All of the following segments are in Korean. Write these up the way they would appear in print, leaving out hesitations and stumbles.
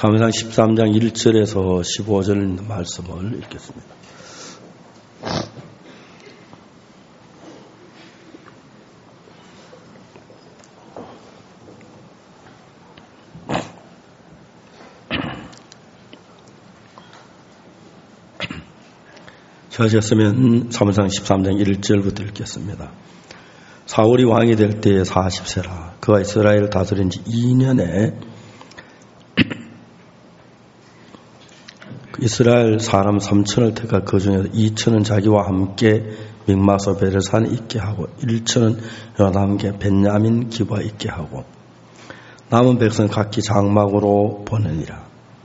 사무엘상 13장 1절에서 15절 있는 말씀을 읽겠습니다. 저하셨으면 사무엘상 13장 1절부터 읽겠습니다. 사울이 왕이 될 때에 40세라. 그가 이스라엘을 다스린 지 2년에 이스라엘 사람 3천을 택하 그 중에서 2천은 자기와 함께 믹마서 베르산에 있게 하고 1천은 요나단과 함께 벤야민 기브아에 있게 하고 남은 백성 각기 장막으로 보내니라.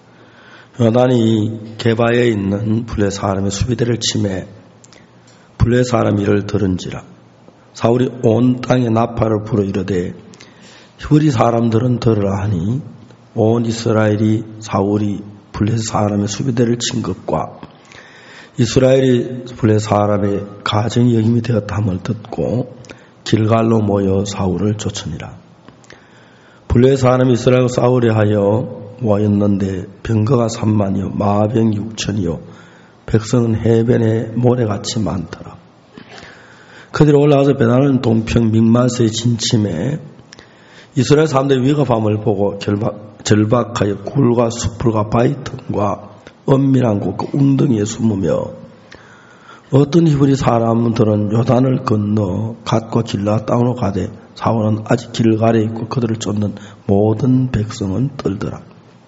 요나단이 게바에 있는 블레 사람의 수비대를 치매 블레 사람 이를 들은지라. 사울이 온 땅에 나팔을 불어 이르되 히브리 사람들은 들으라 하니 온 이스라엘이 사울이 블레 사람의 수비대를 친 것과 이스라엘이 블레 사람의 가정이 여김이 되었다함을 듣고 길갈로 모여 사울을 쫓으니라. 블레 사람이 이스라엘 사울에 하여 모였는데 병거가 3만이요 마병 6천이요 백성은 해변에 모래같이 많더라. 그들이 올라가서 베나는 동평 믹마스의 진침에 이스라엘 사람들의 위급함을 보고 절박하여 굴과 수풀과 바위틈과 엄밀한 곳 그 웅덩이에 숨으며 어떤 히브리 사람들은 요단을 건너 갓과 길라 땅으로 가되 사울은 아직 길갈에 있고 그들을 쫓는 모든 백성은 떨더라.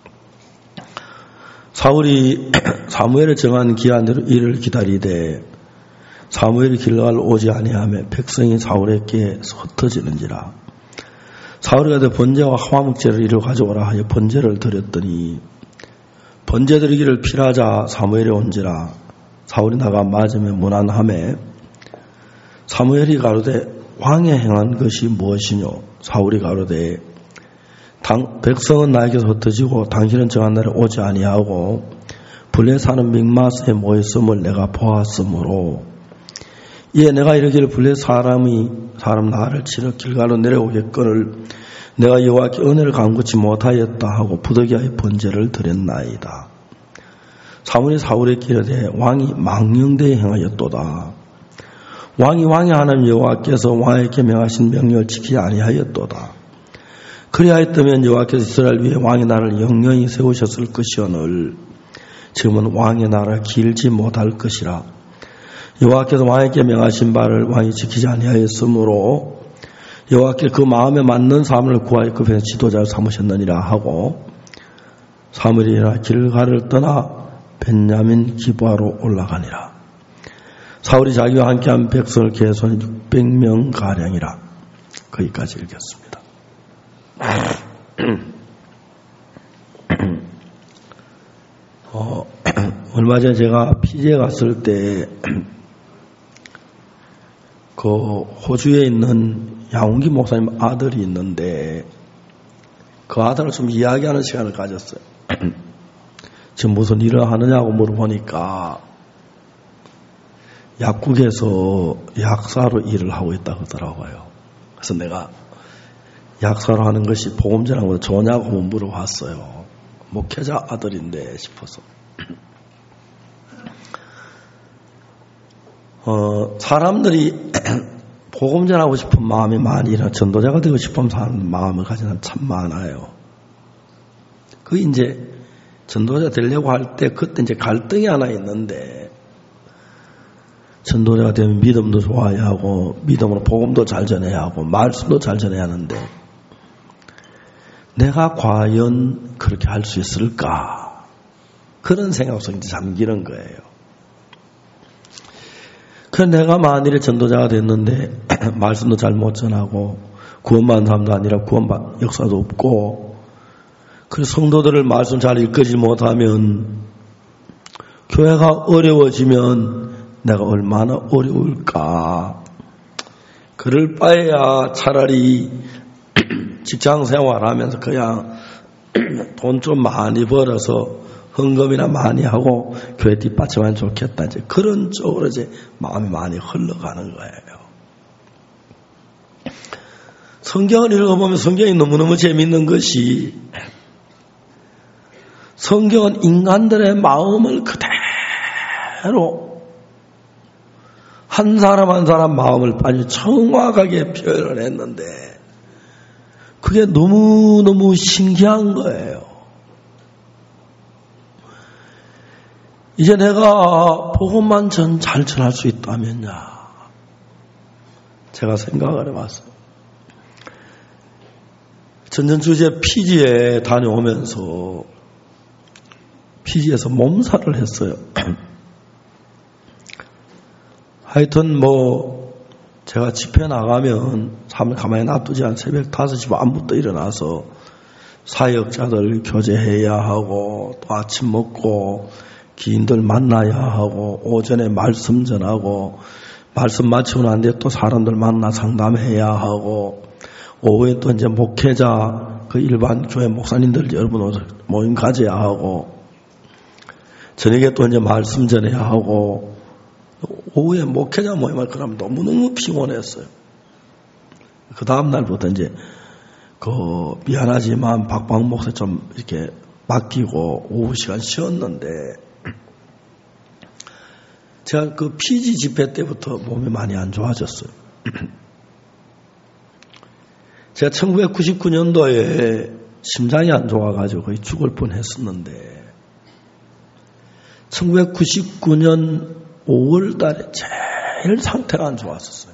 사울이 사무엘을 정한 기한대로 이를 기다리되 사무엘이 길갈로 오지 아니하며 백성이 사울에게 흩어지는지라. 사울이 가되 번제와 화목제를 이를 가져오라 하여 번제를 드렸더니 번제 드리기를 필하자 사무엘이 온지라. 사울이 나가 맞으며 무난하매 사무엘이 가로되 왕의 행한 것이 무엇이뇨. 사울이 가로되 백성은 나에게서 흩어지고 당신은 정한 날에 오지 아니하고 블레 사는 믹마스에 모였음을 내가 보았으므로 이에 내가 이르기를 블레 사람 나를 치러 길갈로 내려오겠거늘 내가 여호와께 은혜를 간구치 못하였다 하고 부득이하여 번제를 드렸나이다. 사무엘이 사울에게 이르되 왕이 망령되이 행하였도다. 왕이 왕의 하나님 여호와께서 왕에게 명하신 명령을 지키지 아니하였도다. 그리하였다면 여호와께서 이스라엘 위에 왕의 나라를 영영히 세우셨을 것이오늘 지금은 왕의 나라가 길지 못할 것이라. 여호와께서 왕에게 명하신 바를 왕이 지키지 아니하였으므로 여호와께 그 마음에 맞는 사람을 구하여 그 편에 지도자를 삼으셨느니라 하고 사무엘이 일어나 길갈을 떠나 벤야민 기브아로 올라가니라. 사울이 자기와 함께한 백성을 계수한 600명 가량이라. 거기까지 읽겠습니다. 얼마 전에 제가 피지에 갔을 때 그 호주에 있는 양웅기 목사님 아들이 있는데 그 아들을 좀 이야기하는 시간을 가졌어요. 지금 무슨 일을 하느냐고 물어보니까 약국에서 약사로 일을 하고 있다고 하더라고요. 그래서 내가 약사로 하는 것이 복음 전하는 것보다 좋냐고 물어봤어요. 목회자 아들인데 싶어서. 사람들이 복음 전하고 싶은 마음이 많이나 전도자가 되고 싶은 사람 마음을 가진 사람 참 많아요. 그 이제 전도자 되려고 할 때 그때 이제 갈등이 하나 있는데 전도자가 되면 믿음도 좋아야 하고 믿음으로 복음도 잘 전해야 하고 말씀도 잘 전해야 하는데 내가 과연 그렇게 할 수 있을까? 그런 생각 속에 잠기는 거예요. 그래서 내가 만일에 전도자가 됐는데 말씀도 잘 못 전하고 구원받은 사람도 아니라 구원받은 역사도 없고 그래서 성도들을 말씀 잘 읽지 못하면 교회가 어려워지면 내가 얼마나 어려울까. 그럴 바에야 차라리 직장생활하면서 그냥 돈 좀 많이 벌어서 헌금이나 많이 하고 교회 뒷받침하면 좋겠다. 이제 그런 쪽으로 이제 마음이 많이 흘러가는 거예요. 성경을 읽어보면 성경이 너무너무 재밌는 것이 성경은 인간들의 마음을 그대로 한 사람 한 사람 마음을 아주 정확하게 표현을 했는데 그게 너무너무 신기한 거예요. 이제 내가 복음만 잘 전할 수 있다면야. 제가 생각을 해봤어요. 전전주제 피지에 다녀오면서 피지에서 몸살을 했어요. 하여튼 제가 집회 나가면 삶을 가만히 놔두지 않고 새벽 5시 반부터 일어나서 사역자들 교제해야 하고 또 아침 먹고 기인들 만나야 하고 오전에 말씀 전하고 말씀 마치고 난 뒤에 또 사람들 만나 상담해야 하고 오후에 또 이제 목회자 그 일반 교회 목사님들 여러분 모임 가져야 하고 저녁에 또 이제 말씀 전해야 하고 오후에 목회자 모임을 그러면 너무너무 피곤했어요. 그 다음 날부터 이제 미안하지만 박광 목사 좀 이렇게 맡기고 오후 시간 쉬었는데 제가 그 피지 집회 때부터 몸이 많이 안 좋아졌어요. 제가 1999년도에 심장이 안 좋아가지고 거의 죽을 뻔했었는데 1999년 5월 달에 제일 상태가 안 좋았었어요.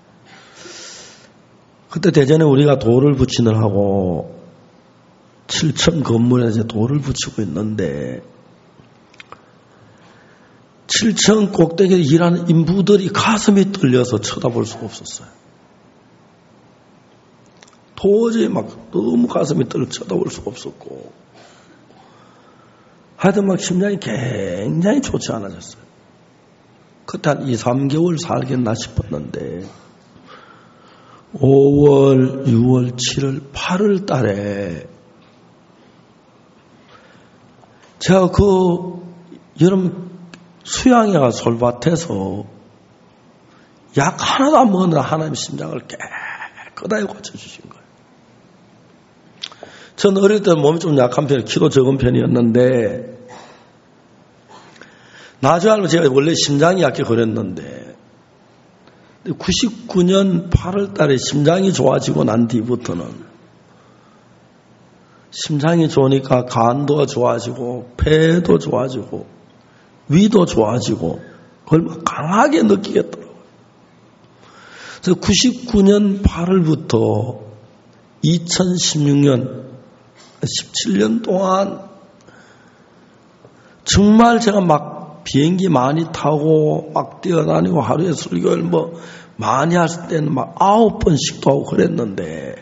그때 대전에 우리가 돌을 붙이느라고 7층 건물에 이제 돌을 붙이고 있는데 7층 꼭대기에 일하는 인부들이 가슴이 떨려서 쳐다볼 수가 없었어요. 도저히 너무 가슴이 떨려 쳐다볼 수가 없었고 하여튼 심장이 굉장히 좋지 않아졌어요. 그때 한 2, 3개월 살겠나 싶었는데 5월, 6월, 7월, 8월 달에 제가 여름 수양회가 솔밭에서 약 하나도 안 먹느라 하나님 심장을 깨끗하게 고쳐주신 거예요. 전 어릴 때 몸이 좀 약한 편이에요. 키도 적은 편이었는데 나중에 알고 제가 원래 심장이 약해 그랬는데 99년 8월 달에 심장이 좋아지고 난 뒤부터는 심장이 좋으니까 간도 좋아지고 폐도 좋아지고 위도 좋아지고 그걸 강하게 느끼겠더라고요. 그래서 99년 8월부터 2016년 17년 동안 정말 제가 비행기 많이 타고 뛰어다니고 하루에 설교를 많이 할 때는 9번씩도 하고 그랬는데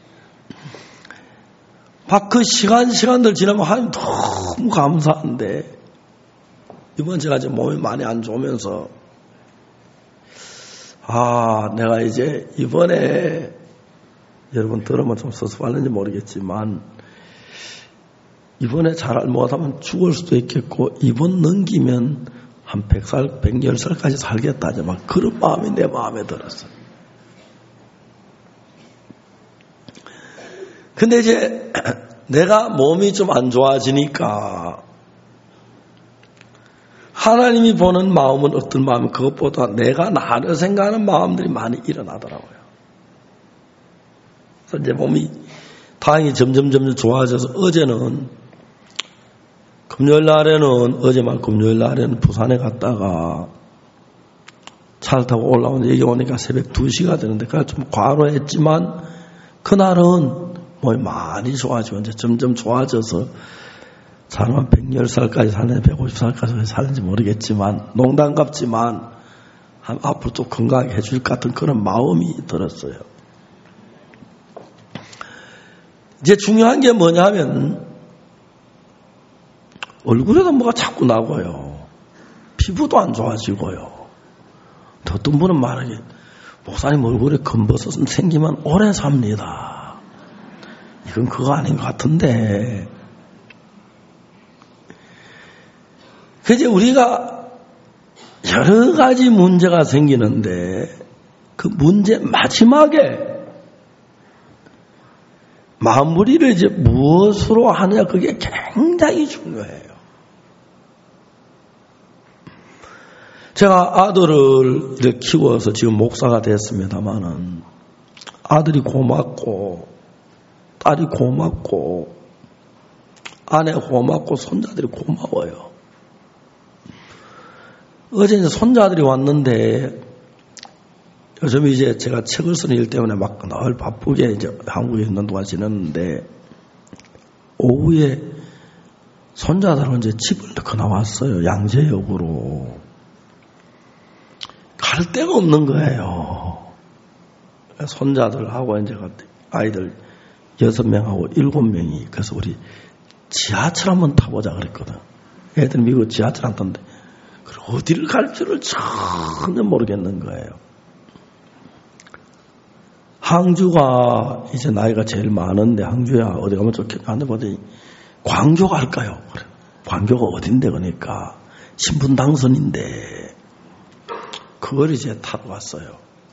그 시간들 지나면 하나님 너무 감사한데 이번 제가 이제 몸이 많이 안 좋으면서 내가 이제 이번에 여러분 들으면 좀 섭섭할는지 모르겠지만 이번에 잘 못하면 죽을 수도 있겠고 이번 넘기면 한 100살, 110살까지 살겠다 하지 그런 마음이 내 마음에 들었어요. 근데 이제 내가 몸이 좀 안 좋아지니까 하나님이 보는 마음은 어떤 마음이 그것보다 내가 나를 생각하는 마음들이 많이 일어나더라고요. 그래서 이제 몸이 다행히 점점 좋아져서 어제는 금요일 날에는 어제만 금요일 날에는 부산에 갔다가 차를 타고 올라오는데 여기 오니까 새벽 2시가 되는데 그래서 좀 과로했지만 그날은 몸이 많이 좋아지고 이제 점점 좋아져서 사람은 110살까지 사는지 150살까지 사는지 모르겠지만 농담 같지만 앞으로 또 건강하게 해줄 것 같은 그런 마음이 들었어요. 이제 중요한 게 뭐냐면 얼굴에도 뭐가 자꾸 나고요. 피부도 안 좋아지고요. 어떤 분은 말하기 목사님 얼굴에 검버섯은 생기면 오래 삽니다. 이건 그거 아닌 것 같은데 그래서 우리가 여러 가지 문제가 생기는데 그 문제 마지막에 마무리를 이제 무엇으로 하느냐, 그게 굉장히 중요해요. 제가 아들을 이렇게 키워서 지금 목사가 됐습니다만은 아들이 고맙고 딸이 고맙고 아내 고맙고 손자들이 고마워요. 어제 이제 손자들이 왔는데 요즘 이제 제가 책을 쓰는 일 때문에 막 늘 바쁘게 이제 한국에 있는 동안 지냈는데 오후에 손자들은 이제 집을 넣고 나왔어요. 양재역으로. 갈 데가 없는 거예요. 손자들하고 이제 아이들 6명하고 7명이. 그래서 우리 지하철 한번 타보자 그랬거든. 애들 미국 지하철 안 타는데 어디를 갈 줄을 전혀 모르겠는 거예요. 항주가 이제 나이가 제일 많은데 항주야 어디 가면 좋겠냐 하는데 보더니 광교 갈까요? 그래. 광교가 어딘데 그러니까 신분 당선인데 그걸 이제 타고 왔어요.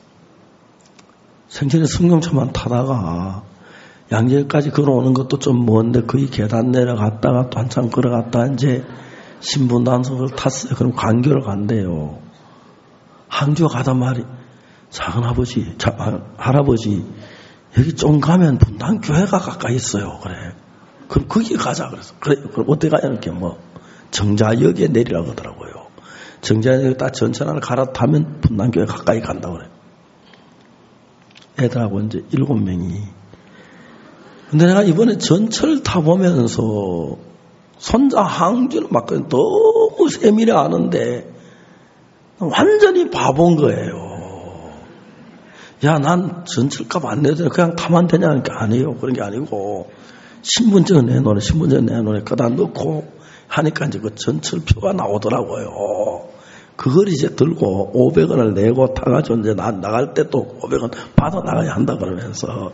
생전에 승용차만 타다가 양재까지 걸어오는 것도 좀 먼데 거의 계단 내려갔다가 또 한참 걸어갔다 이제 신분 단속을 탔어요. 그럼 광교를 간대요. 항주 가다 말이 작은아버지, 할아버지 여기 좀 가면 분당교회가 가까이 있어요. 그래. 그럼 거기 가자 그래서 그래. 그럼 어디 가야 이렇게 뭐 정자역에 내리라고 하더라고요. 정자역에 딱 전철을 갈아타면 분당교회 가까이 간다고 그래. 애들하고 이제 7명이. 근데 내가 이번에 전철 타보면서 손자 항주는 막 너무 세밀히 아는데 완전히 바본 거예요. 야, 난 전철값 안 내도 그냥 타면 되냐는 게 아니에요. 그런 게 아니고 신분증 내놓으래, 신분증 내놓으래. 그다 넣고 하니까 이제 그 전철표가 나오더라고요. 그걸 이제 들고 500원을 내고 타가지고 이제 나갈 때 또 500원 받아 나가야 한다 그러면서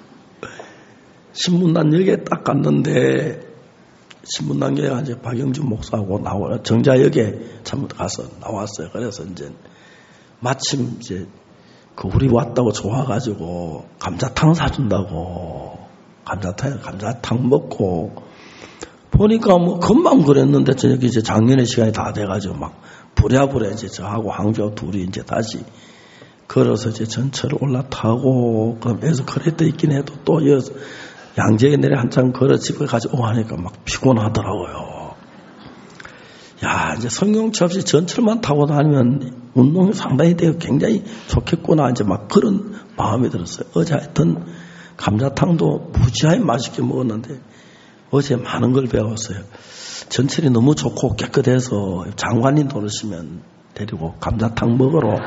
신분당역에 딱 갔는데 신분당역에 이제 박영준 목사하고 정자역에 참 가서 나왔어요. 그래서 이제 마침 이제 그 우리 왔다고 좋아가지고 감자탕 사준다고 감자탕 먹고 보니까 뭐 금방 그랬는데 저녁에 이제 작년에 시간이 다 돼가지고 막 부랴부랴 이제 저하고 항주하고 둘이 이제 다시 걸어서 이제 전철을 올라타고 그럼 에서 그랬다 있긴 해도 또 양재에 내려 한참 걸어 집에 가지고 하니까 막 피곤하더라고요. 야, 이제 성경차 없이 전철만 타고 다니면 운동이 상당히 되고 굉장히 좋겠구나. 이제 막 그런 마음이 들었어요. 어제 하여튼 감자탕도 무지하게 맛있게 먹었는데 어제 많은 걸 배웠어요. 전철이 너무 좋고 깨끗해서 장관님 도르시면 데리고 감자탕 먹으러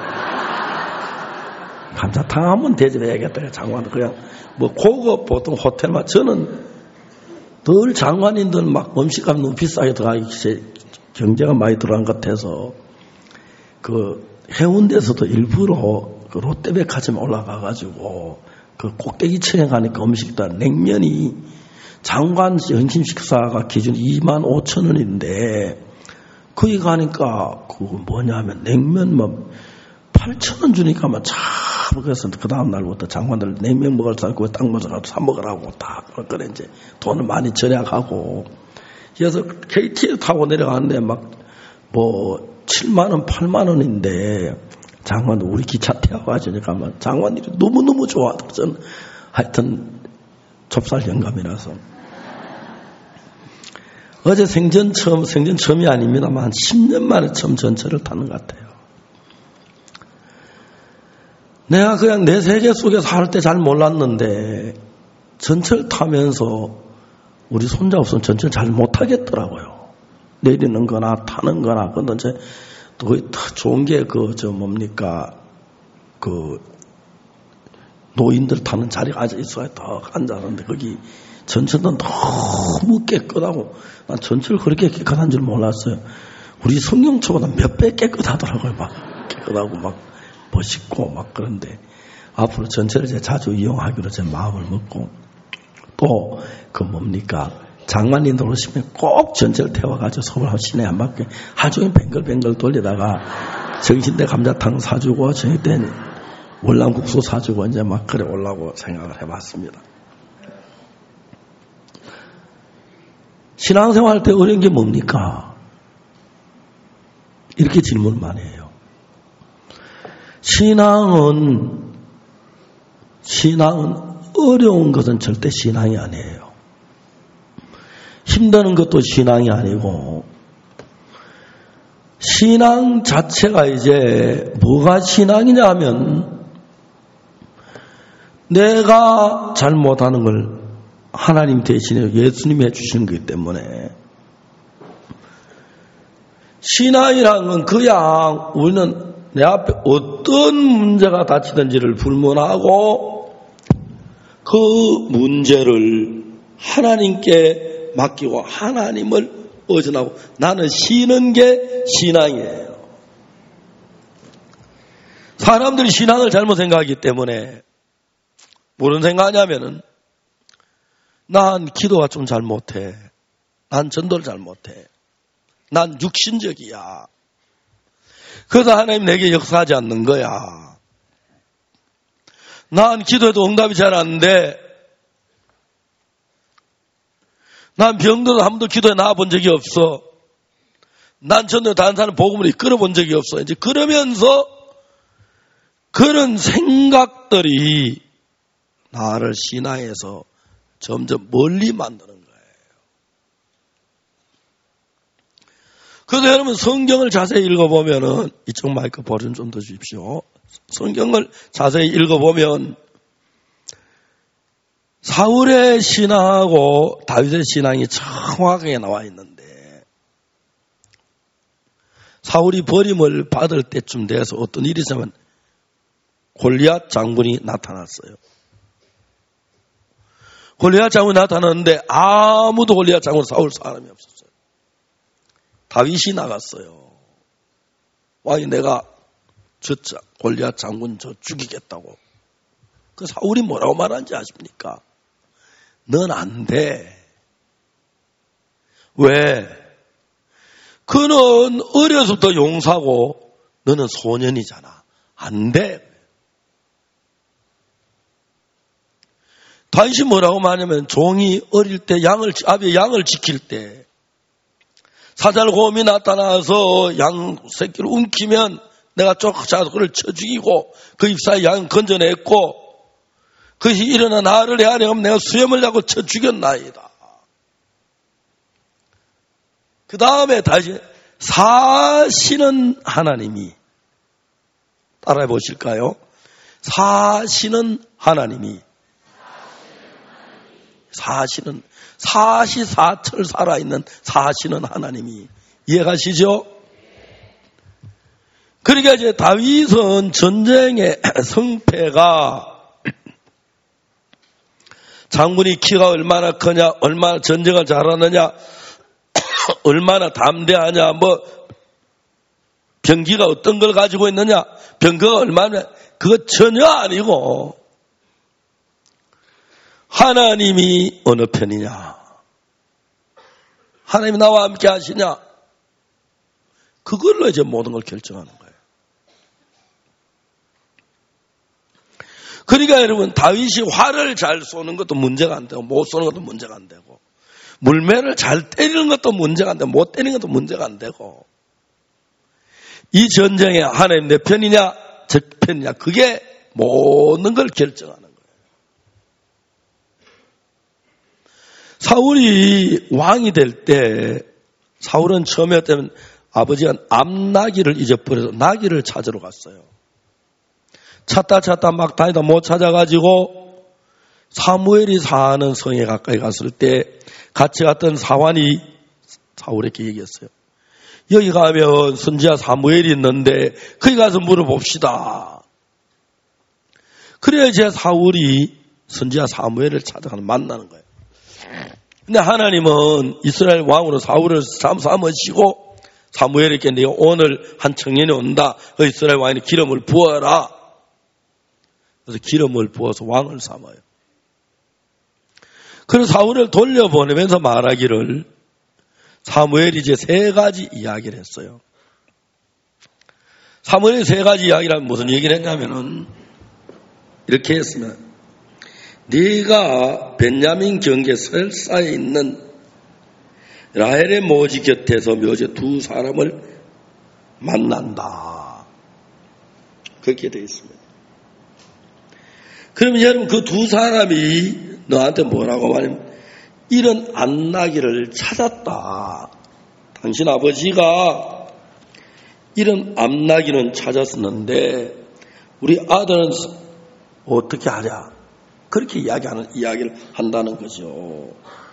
감자탕 한번 대접해야겠다. 장관들 그냥 뭐 고급 보통 호텔만 저는 늘 장관님들 막 음식값 너무 비싸게 들어가기 경제가 많이 들어간 것 같아서 그 해운대에서도 일부러 그 롯데백화점에 올라가가지고 그 꼭대기층에 가니까 음식도 냉면이 장관 연심 식사가 기준 25,000원인데 거기 가니까 그 뭐냐면 냉면 뭐 8,000원 주니까 막 참 그래서 그 다음 날부터 장관들 냉면 먹을 수 있고 땅 먹으라고 사 먹으라고 다 그래 이제 돈을 많이 절약하고 그래서 KTX 타고 내려갔는데 막 뭐 7만 원, 8만 원인데 장관도 우리 기차 태워가지고 장관들이 너무너무 좋아하더라고요. 저는 하여튼 좁쌀 영감이라서 어제 생전 처음이 아닙니다만 한 10년 만에 처음 전철을 타는 것 같아요. 내가 그냥 내 세계 속에서 할 때 잘 몰랐는데 전철 타면서 우리 손자 없으면 전철 잘 못하겠더라고요. 내리는 거나 타는 거나. 근데 이제 또 좋은 게 노인들 타는 자리가 앉아있어야 딱 앉았는데 거기 전철은 너무 깨끗하고 난 전철 그렇게 깨끗한 줄 몰랐어요. 우리 성경초보다 몇 배 깨끗하더라고요. 막 깨끗하고 막 멋있고 막 그런데 앞으로 전철을 이제 자주 이용하기로 제 마음을 먹고 또 장관님들 오시면 꼭 전철 태워가지고 서울 시내 한 바퀴 하루 종일 뱅글뱅글 돌리다가 정신대 감자탕 사주고 저녁 때는 월남국수 사주고 이제 막 그래 올라고 생각을 해봤습니다. 신앙생활 할 때 어려운 게 뭡니까? 이렇게 질문을 많이 해요. 신앙은 어려운 것은 절대 신앙이 아니에요. 힘드는 것도 신앙이 아니고, 신앙 자체가 이제 뭐가 신앙이냐 하면 내가 잘못하는 걸 하나님 대신에 예수님이 해주시는 거기 때문에 신앙이라는 건 그냥 우리는 내 앞에 어떤 문제가 닥치든지를 불문하고 그 문제를 하나님께 맡기고 하나님을 의존하고 나는 쉬는 게 신앙이에요. 사람들이 신앙을 잘못 생각하기 때문에 무슨 생각하냐면은 난 기도가 좀 잘 못해. 난 전도를 잘 못해. 난 육신적이야. 그래서 하나님 내게 역사하지 않는 거야. 난 기도해도 응답이 잘 안 돼. 난 병들어도 한 번도 기도에 나와본 적이 없어. 난 전도 다른 사람 복음을 이끌어본 적이 없어. 이제 그러면서 그런 생각들이 나를 신앙에서 점점 멀리 만드는 거예요. 그래서 여러분 성경을 자세히 읽어보면은 이쪽 마이크 버전 좀 더 주십시오. 성경을 자세히 읽어보면 사울의 신앙하고 다윗의 신앙이 정확하게 나와 있는데 사울이 버림을 받을 때쯤 돼서 어떤 일이 있으면 골리앗 장군이 나타났어요. 골리앗 장군이 나타났는데 아무도 골리앗 장군 싸울 사람이 없었어요. 다윗이 나갔어요. 와이 내가 저 골리앗 장군 저 죽이겠다고. 그 사울이 뭐라고 말하는지 아십니까? 넌 안 돼. 왜? 그는 어려서부터 용사고 너는 소년이잖아. 안 돼. 다윗이 뭐라고 말하냐면 종이 어릴 때 아비의 양을 지킬 때 사살곰이 나타나서 양 새끼를 움키면 내가 쫓아서 그를 쳐 죽이고 그 입사에 양 건져냈고 그것이 일어나 나를 헤아려면 내가 수염을 잡고 쳐 죽였나이다. 그 다음에 다시 사시는 하나님이 따라해 보실까요? 사시는 하나님이 사시사철 살아있는 사시는 하나님이 이해가시죠? 그러니까 이제 다윗은 전쟁의 성패가 장군이 키가 얼마나 크냐, 얼마나 전쟁을 잘하느냐, 얼마나 담대하냐, 병기가 어떤 걸 가지고 있느냐, 병거가 얼마나, 그거 전혀 아니고, 하나님이 어느 편이냐, 하나님이 나와 함께 하시냐, 그걸로 이제 모든 걸 결정하는 거예요. 그러니까 여러분 다윗이 활을 잘 쏘는 것도 문제가 안 되고 못 쏘는 것도 문제가 안 되고 물매를 잘 때리는 것도 문제가 안 되고 못 때리는 것도 문제가 안 되고 이 전쟁에 하나님 내 편이냐 저 편이냐 그게 모든 걸 결정하는 거예요. 사울이 왕이 될 때 사울은 처음에 때면 아버지가 암나귀를 잊어버려서 나귀를 찾으러 갔어요. 찾다 막 다니다 못 찾아가지고 사무엘이 사는 성에 가까이 갔을 때 같이 갔던 사환이 사울에게 얘기했어요. 여기 가면 선지자 사무엘이 있는데 거기 가서 물어봅시다. 그래야 이제 사울이 선지자 사무엘을 찾아가서 만나는 거예요. 근데 하나님은 이스라엘 왕으로 사울을 삼으시고 사무엘에게 내가 오늘 한 청년이 온다. 그 이스라엘 왕이 기름을 부어라. 그래서 기름을 부어서 왕을 삼아요. 그래서 사울을 돌려보내면서 말하기를 사무엘이 이제 3가지 이야기를 했어요. 사무엘이 3가지 이야기라면 무슨 얘기를 했냐면은 이렇게 했으면 네가 벤야민 경계 설사에 있는 라헬의 모지 곁에서 묘지 두 사람을 만난다. 그렇게 되어 있습니다. 그러면 여러분 그 두 사람이 너한테 뭐라고 말하면 이런 안나기를 찾았다. 당신 아버지가 이런 안나기는 찾았었는데 우리 아들은 어떻게 하랴? 그렇게 이야기를 한다는 거죠.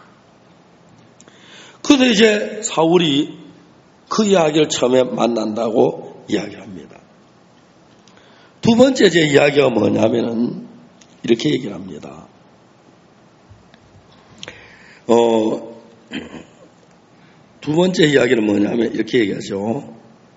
그래서 이제 사울이 그 이야기를 처음에 만난다고 이야기를 합니다. 두 번째 제 이야기가 뭐냐면은 이렇게 얘기를 합니다. 두 번째 이야기는 뭐냐면 이렇게 얘기하죠.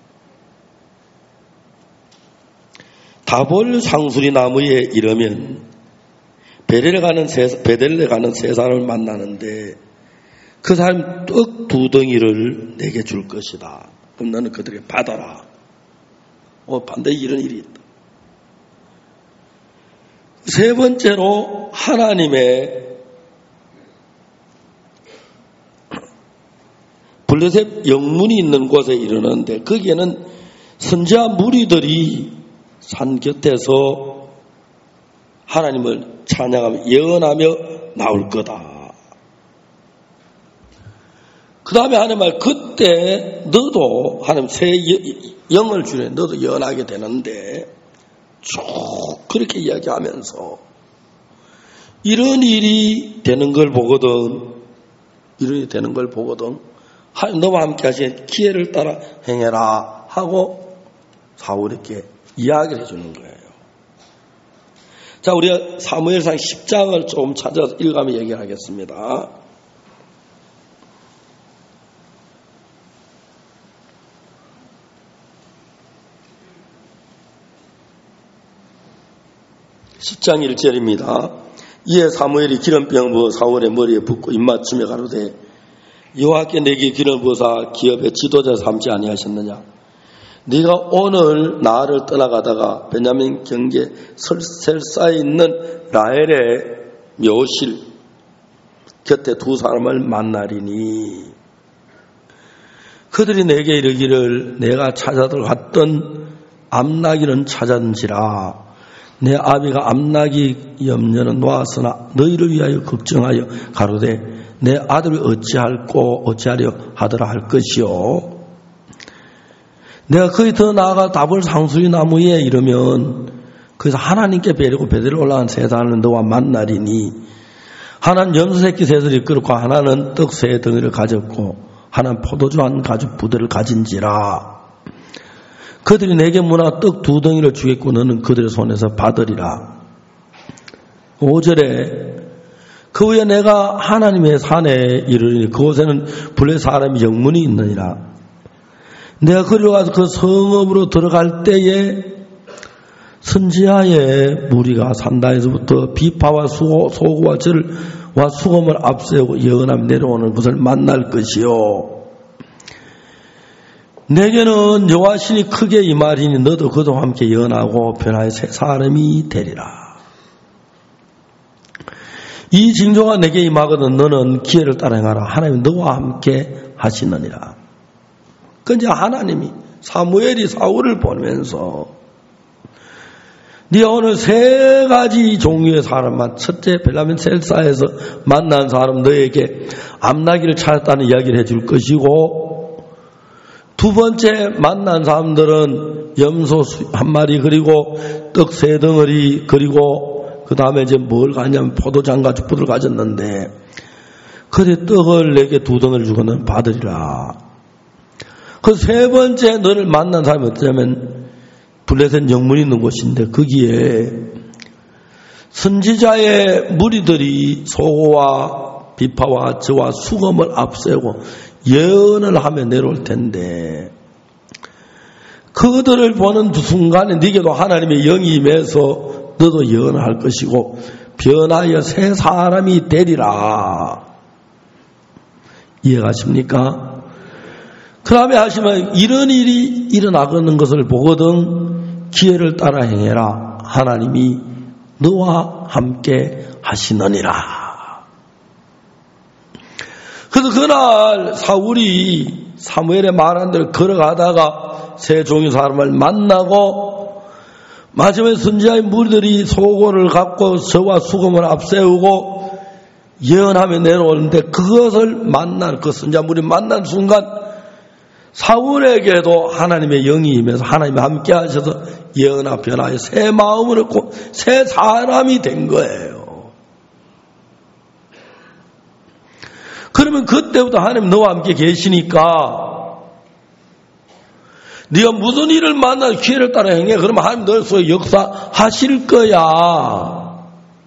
다볼 상수리 나무에 이르면 베델에 가는 세 사람을 만나는데 그 사람 떡 두 덩이를 내게 줄 것이다. 그럼 너는 그들에게 받아라. 반대에 이런 일이 있다. 세 번째로 하나님의 블레셋 영문이 있는 곳에 이르는데 거기에는 선지자 무리들이 산 곁에서 하나님을 찬양하며 예언하며 나올 거다. 그 다음에 하나님 말 그때 너도 하나님 새 영을 주네. 너도 예언하게 되는데 쭉 그렇게 이야기하면서 이런 일이 되는 걸 보거든. 하나님 너와 함께 하신 기회를 따라 행해라 하고 사울에게 이야기를 해주는 거예요. 자, 우리가 사무엘상 10장을 좀 찾아서 읽으며 얘기를 하겠습니다. (10장 1절입니다) 이에 사무엘이 기름병 부어 사울의 머리에 붓고 입맞춤에 가로되 여호와께 내게 기름 부어사 기업의 지도자 삼지 아니하셨느냐? 네가 오늘 나를 떠나가다가 베냐민 경계 셀사에 있는 라헬의 묘실 곁에 두 사람을 만나리니 그들이 내게 이르기를 내가 찾아들어갔던 암나기는 찾았는지라 내 아비가 암나기 염려는 놓았으나 너희를 위하여 걱정하여 가로되 내 아들을 어찌하려 하더라 할 것이요. 내가 거기 더 나아가 다볼 상수리 나무에 이르면 거기서 하나님께 배리고 베델에 올라간 세 사람을 너와 만나리니 하나는 염소새끼 셋을 이끌고 하나는 떡 세 덩이를 가졌고 하나는 포도주 한 가죽 부대를 가진지라. 그들이 내게 문화 떡 두 덩이를 주겠고 너는 그들의 손에서 받으리라. 5절에 그 후에 내가 하나님의 산에 이르리니 그곳에는 블레셋 사람이 영문이 있느니라. 내가 그리로 가서 그 성읍으로 들어갈 때에 선지자의 무리가 산다에서부터 비파와 소고와 절과 수검을 앞세우고 예언하며 내려오는 것을 만날 것이요. 내게는 여호와 신이 크게 임하리니 너도 그도 함께 예언하고 변화의 새 사람이 되리라. 이 징조가 내게 임하거든 너는 기회를 따라 행하라. 하나님이 너와 함께 하시느니라. 그런데 하나님이 사무엘이 사울을 보내면서 네가 오늘 세 가지 종류의 사람만 첫째 베냐민 셀사에서 만난 사람 너에게 암나기를 찾았다는 이야기를 해줄 것이고 두 번째 만난 사람들은 염소 한 마리 그리고 떡 세 덩어리 그리고 그 다음에 이제 뭘 가냐면 포도장 가죽 부를 가졌는데 그래 떡을 내게 두 덩어리를 주고 너는 받으리라. 그 세 번째 너를 만난 사람이 어떠냐면 블레셋 영문이 있는 곳인데 거기에 선지자의 무리들이 소고와 비파와 저와 수검을 앞세우고 예언을 하며 내려올 텐데 그들을 보는 순간에 네게도 하나님의 영이 임해서 너도 예언을 할 것이고 변하여 새 사람이 되리라. 이해가십니까? 그 다음에 하시면 이런 일이 일어나는 것을 보거든 기회를 따라 행해라. 하나님이 너와 함께 하시느니라. 그래서 그래서 그날 사울이 사무엘의 말한 대로 걸어가다가 세 종의 사람을 만나고 마침내 선지자의 무리들이 소고를 갖고 저와 수금을 앞세우고 예언하며 내려오는데 그것을 만난 그 선지자 무리 만난 순간 사울에게도 하나님의 영이 임해서 하나님이 함께 하셔서 예언하 변화에 새 마음을 얻고 새 사람이 된 거예요. 그러면 그때부터 하나님 너와 함께 계시니까 네가 무슨 일을 만나 기회를 따라 행해 그러면 하나님 너의 속에 역사하실 거야.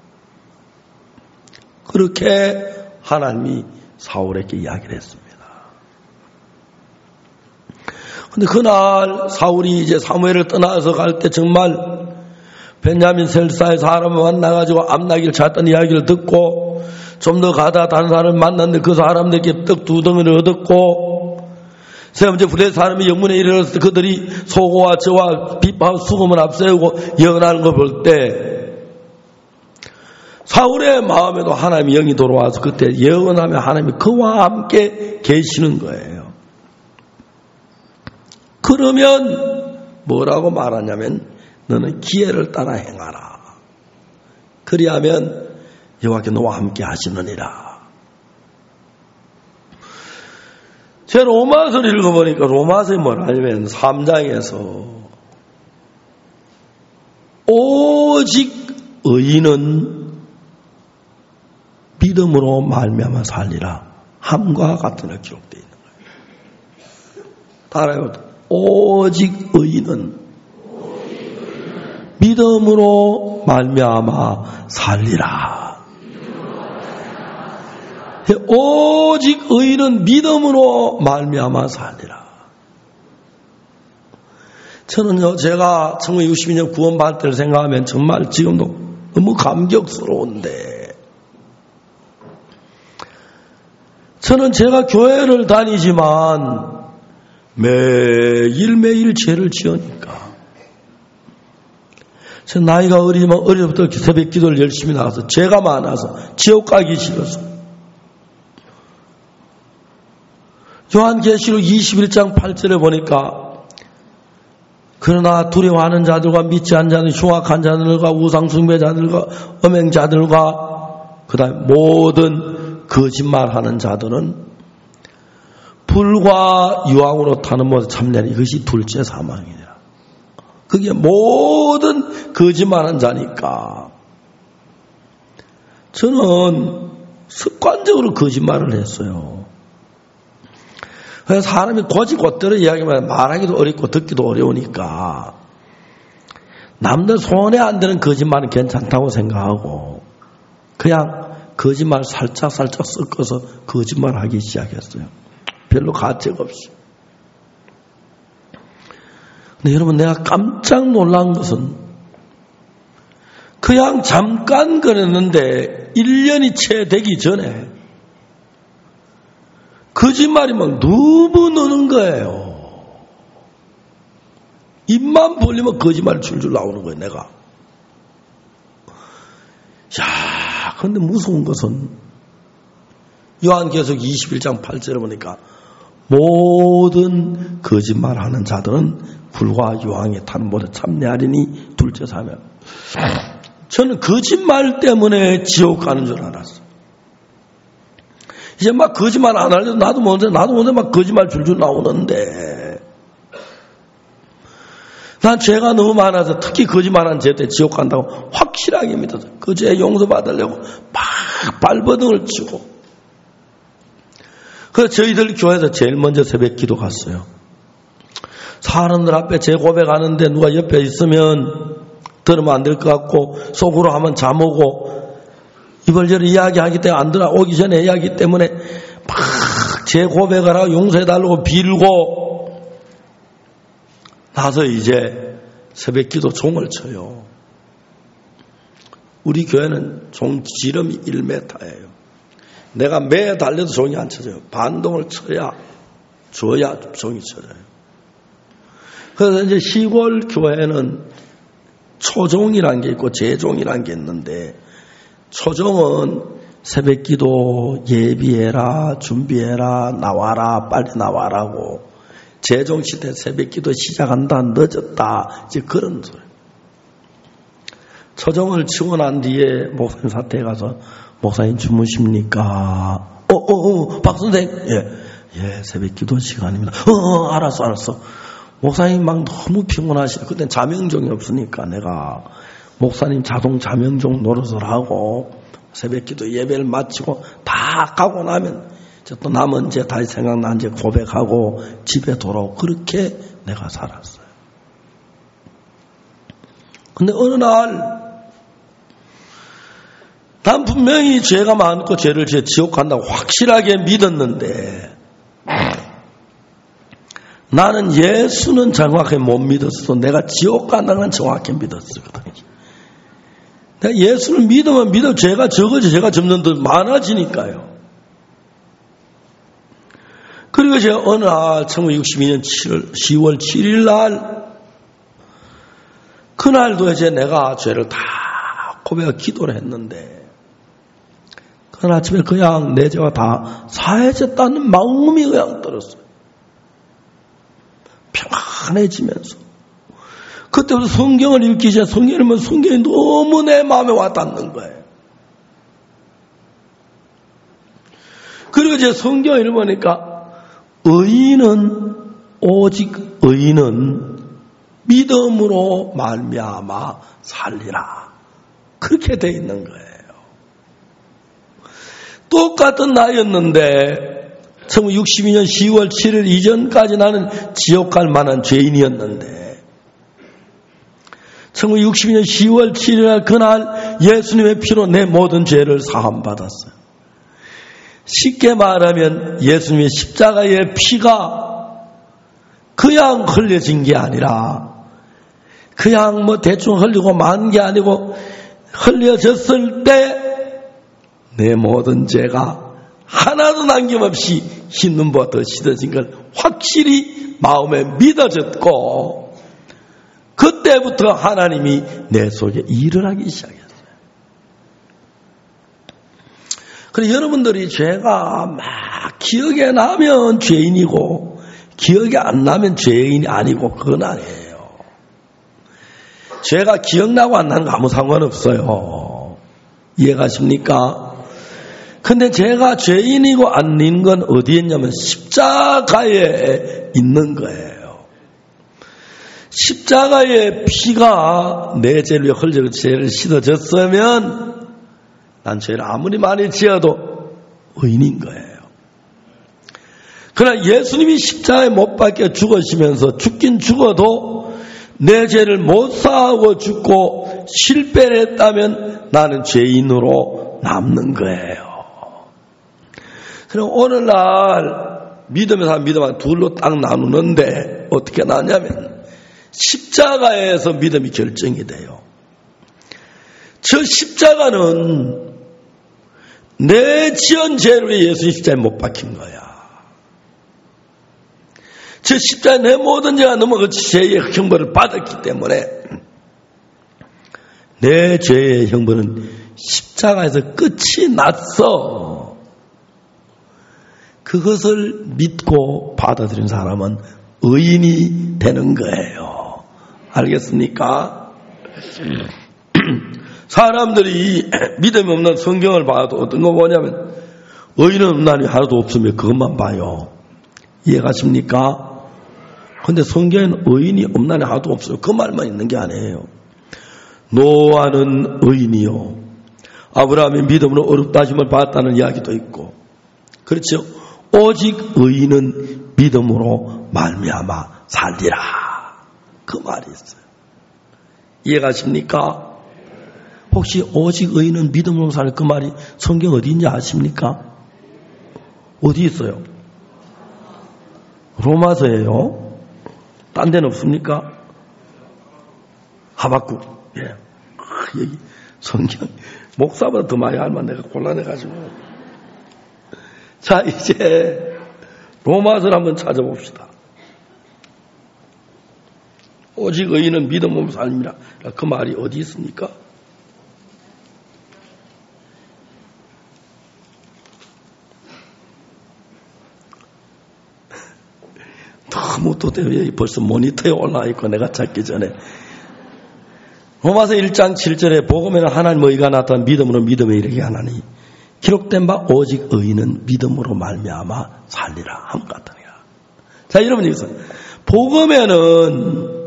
그렇게 하나님이 사울에게 이야기를 했습니다. 근데 그날 사울이 이제 사무엘을 떠나서 갈 때 정말 베냐민 셀사의 사람을 만나가지고 앞나기를 찾던 이야기를 듣고 좀 더 가다 다른 사람을 만났는데 그 사람들에게 떡 2덩이를 얻었고 세 번째 부대 사람이 영문에 이르렀을 때 그들이 소고와 저와 비파와 수금을 앞세우고 예언하는 걸 볼 때 사울의 마음에도 하나님의 영이 돌아와서 그때 예언하며 하나님이 그와 함께 계시는 거예요. 그러면 뭐라고 말하냐면 너는 기회를 따라 행하라. 그리하면 여호와께 너와 함께 하시느니라. 제 로마서를 읽어보니까 로마서에 뭐라냐면 3장에서 오직 의인은 믿음으로 말미암아 살리라. 함과 같은 일 기록되어 있는 거예요. 따라해요. 오직 의인은 믿음으로 말미암아 살리라. 오직 의인은 믿음으로 말미암아 살리라. 저는요, 제가 1962년 구원받을 때를 생각하면 정말 지금도 너무 감격스러운데, 저는 제가 교회를 다니지만 매일매일 죄를 지으니까, 저 나이가 어리지만 어려부터 새벽 기도를 열심히 나가서 죄가 많아서 지옥 가기 싫어서 요한계시록 21장 8절에 보니까 그러나 두려워하는 자들과 믿지 않는 자들, 흉악한 자들과 우상숭배자들과 음행자들과 그 다음에 모든 거짓말하는 자들은 불과 유황으로 타는 모든 참내는 이것이 둘째 사망이니라. 그게 모든 거짓말한 자니까 저는 습관적으로 거짓말을 했어요. 그래서 사람이 고지곧대로 이야기하면 말하기도 어렵고 듣기도 어려우니까 남들 손에 안 드는 거짓말은 괜찮다고 생각하고 그냥 거짓말 살짝 섞어서 거짓말하기 시작했어요. 별로 가책 없이. 근데 여러분, 내가 깜짝 놀란 것은 그냥 잠깐 그랬는데 1년이 채 되기 전에 거짓말이 막 너무 느는 거예요. 입만 벌리면 거짓말이 줄줄 나오는 거예요, 내가. 야, 근데 무서운 것은 요한계시록 21장 8절에 보니까 모든 거짓말하는 자들은 불과 유황에 탄 모든 참내하리니 둘째 사명. 저는 거짓말 때문에 지옥 가는 줄 알았어요. 이제 막 거짓말 안 하려도 나도 먼저 막 거짓말 줄줄 나오는데 난 죄가 너무 많아서 특히 거짓말한 죄 때 지옥 간다고 확실하게 믿어서 그 죄 용서받으려고 막 발버둥을 치고 그래서 저희들 교회에서 제일 먼저 새벽 기도 갔어요. 사람들 앞에 제 고백하는데 누가 옆에 있으면 들으면 안 될 것 같고 속으로 하면 잠오고 이벌저를 이야기하기 때문에 안 들어 오기 전에 이야기 때문에 막 제 고백을 하고 용서해달라고 빌고 나서 이제 새벽 기도 종을 쳐요. 우리 교회는 종 지름이 1m예요. 내가 매 달려도 종이 안 쳐져요. 반동을 줘야 종이 쳐져요. 그래서 이제 시골 교회는 초종이라는 게 있고 재종이라는 게 있는데 초종은 새벽 기도 예비해라, 준비해라, 나와라, 빨리 나와라고. 재종시대 새벽 기도 시작한다, 늦었다, 이제 그런 소리. 초정을 치고 난 뒤에 목사님 사택에 가서 목사님 주무십니까? 박 선생님. 예, 새벽 기도 시간입니다. 알았어. 목사님 막 너무 피곤하시다. 그땐 자명종이 없으니까 내가 목사님 자동 자명종 노릇을 하고 새벽 기도 예배를 마치고 다 가고 나면 또 남은 이제 다시 생각난 이제 고백하고 집에 돌아오고 그렇게 내가 살았어요. 근데 어느 날 난 분명히 죄가 많고 죄를 지옥 간다고 확실하게 믿었는데 나는 예수는 정확하게 못 믿었어도 내가 지옥 간다는 건 정확히 믿었거든요. 내가 예수를 믿으면 믿어 죄가 적어져 점점 더 많아지니까요. 그리고 제가 어느 날 1962년 10월 7일 날 그날도 이제 내가 죄를 다 고백하고 기도를 했는데 그날 아침에 그냥 내 죄가 다 사해졌다는 마음이 그냥 들었어요. 평안해지면서 그때부터 성경을 읽기 전에 성경을 읽으면 성경이 너무 내 마음에 와닿는 거예요. 그리고 이제 성경을 읽으니까 오직 의인은 믿음으로 말미암아 살리라 그렇게 돼 있는 거예요. 똑같은 나이였는데 1962년 10월 7일 이전까지 나는 지옥 갈 만한 죄인이었는데 1962년 10월 7일 그날 예수님의 피로 내 모든 죄를 사함받았어요. 쉽게 말하면 예수님의 십자가의 피가 그냥 흘려진 게 아니라 그냥 대충 흘리고 만 게 아니고 흘려졌을 때 내 모든 죄가 하나도 남김없이 흰 눈보다 더 씻어진 걸 확실히 마음에 믿어졌고 그때부터 하나님이 내 속에 일을 하기 시작했어요. 그래서 여러분들이 죄가 막 기억에 나면 죄인이고 기억이 안 나면 죄인이 아니고 그건 아니에요. 죄가 기억나고 안 나는 거 아무 상관없어요. 이해가십니까? 근데 제가 죄인이고 아닌 건 어디에 있냐면 십자가에 있는 거예요. 십자가의 피가 내 죄를 위해 흘려 죄를 씻어졌으면 난 죄를 아무리 많이 지어도 의인인 거예요. 그러나 예수님이 십자가에 못 박혀 죽으시면서 죽긴 죽어도 내 죄를 못 사하고 죽고 실패를 했다면 나는 죄인으로 남는 거예요. 그럼 오늘날 믿음에서 믿음은 둘로 딱 나누는데 어떻게 나누냐면 십자가에서 믿음이 결정이 돼요. 저 십자가는 내 지은 죄를 위해 예수님 십자가에 못 박힌 거야. 저 십자가에 내 모든 죄가 넘어 그 죄의 형벌을 받았기 때문에 내 죄의 형벌은 십자가에서 끝이 났어. 그것을 믿고 받아들인 사람은 의인이 되는 거예요. 알겠습니까? 사람들이 믿음이 없는 성경을 봐도 어떤 거 보냐면 의인은 없나니 하나도 없으면 그것만 봐요. 이해가십니까? 근데 성경에는 의인이 없나니 하나도 없어요. 그 말만 있는 게 아니에요. 노아는 의인이요 아브라함이 믿음으로 어렵다 하심을 받았다는 이야기도 있고 그렇죠? 오직 의인은 믿음으로 말미암아 살리라 그 말이 있어요. 이해가십니까? 혹시 오직 의인은 믿음으로 살 그 말이 성경 어디 있는지 아십니까? 어디 있어요? 로마서예요. 딴 데는 없습니까? 하박국. 예. 여기 성경 목사보다 더 많이 알면 내가 곤란해가지고. 자, 이제 로마서를 한번 찾아봅시다. 오직 의인은 믿음으로 삶이라. 그 말이 어디 있습니까? 아무것도 되게 벌써 모니터에 올라와 있고 내가 찾기 전에. 로마서 1장 7절에 복음에는 하나님 의가 나타난 믿음으로 믿음에 이르게 하나니 기록된 바 오직 의인은 믿음으로 말미암아 살리라 함 같으니라. 자, 여러분 여기서 복음에는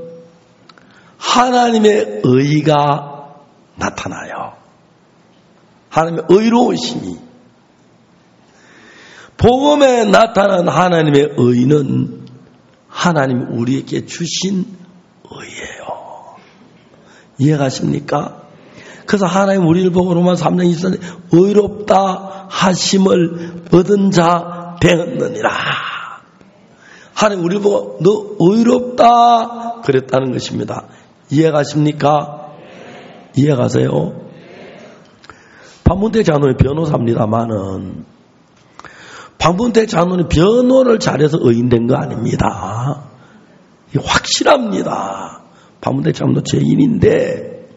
하나님의 의가 나타나요. 하나님의 의로우심이. 복음에 나타난 하나님의 의는 하나님이 우리에게 주신 의예요. 이해가십니까? 그래서 하나님 우리를 보고 로마서 3장 24절에 의롭다 하심을 얻은 자 되었느니라. 하나님 우리를 보고 너 의롭다 그랬다는 것입니다. 이해가십니까? 이해가세요? 박문태 장로의 변호사입니다만은 박문태 장로는 변호를 잘해서 의인된 거 아닙니다. 확실합니다. 박문태 장로 죄인인데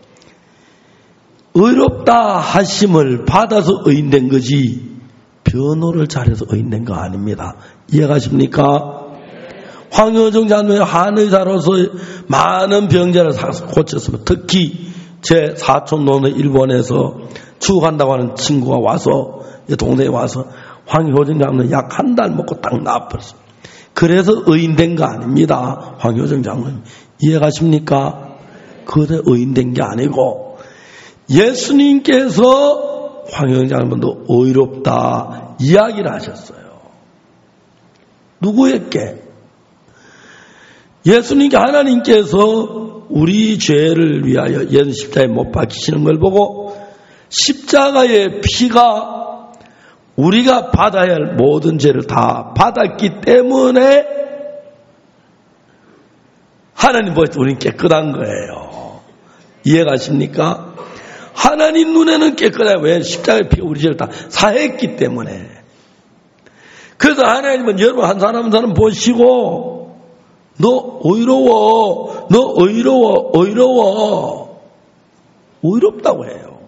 의롭다 하심을 받아서 의인된 거지 변호를 잘해서 의인된 거 아닙니다. 이해가십니까? 황효정 장로의 한의사로서 많은 병자를 고쳤습니다. 특히 제 사촌노는 일본에서 추구한다고 하는 친구가 와서 동네에 와서 황효정 장로는 약 한 달 먹고 딱 나아버렸어요. 그래서 의인된 거 아닙니다. 황효정 장로님. 이해가십니까? 그래 의인된 게 아니고 예수님께서 황효정 장로님도 의롭다 이야기를 하셨어요. 누구에게? 예수님께 하나님께서 우리 죄를 위하여 예수 십자가에 못 박히시는 걸 보고 십자가의 피가 우리가 받아야 할 모든 죄를 다 받았기 때문에 하나님 보시기에 우리는 깨끗한 거예요. 이해가십니까? 하나님 눈에는 깨끗해요. 왜? 십자가의 피가 우리 죄를 다 사했기 때문에. 그래서 하나님은 여러분 한 사람 한 사람 보시고 너 의로워, 너 의로워, 의로워. 의롭다고 해요.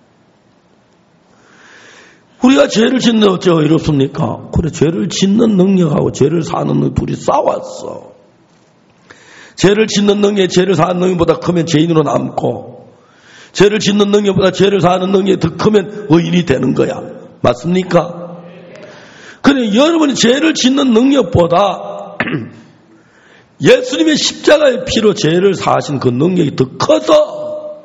우리가 죄를 짓는 어째 의롭습니까? 그래, 죄를 짓는 능력하고 죄를 사는 능력 둘이 싸웠어. 죄를 짓는 능력이 죄를 사는 능력보다 크면 죄인으로 남고, 죄를 짓는 능력보다 죄를 사는 능력이 더 크면 의인이 되는 거야. 맞습니까? 그래, 여러분이 죄를 짓는 능력보다 예수님의 십자가의 피로 죄를 사하신 그 능력이 더 커서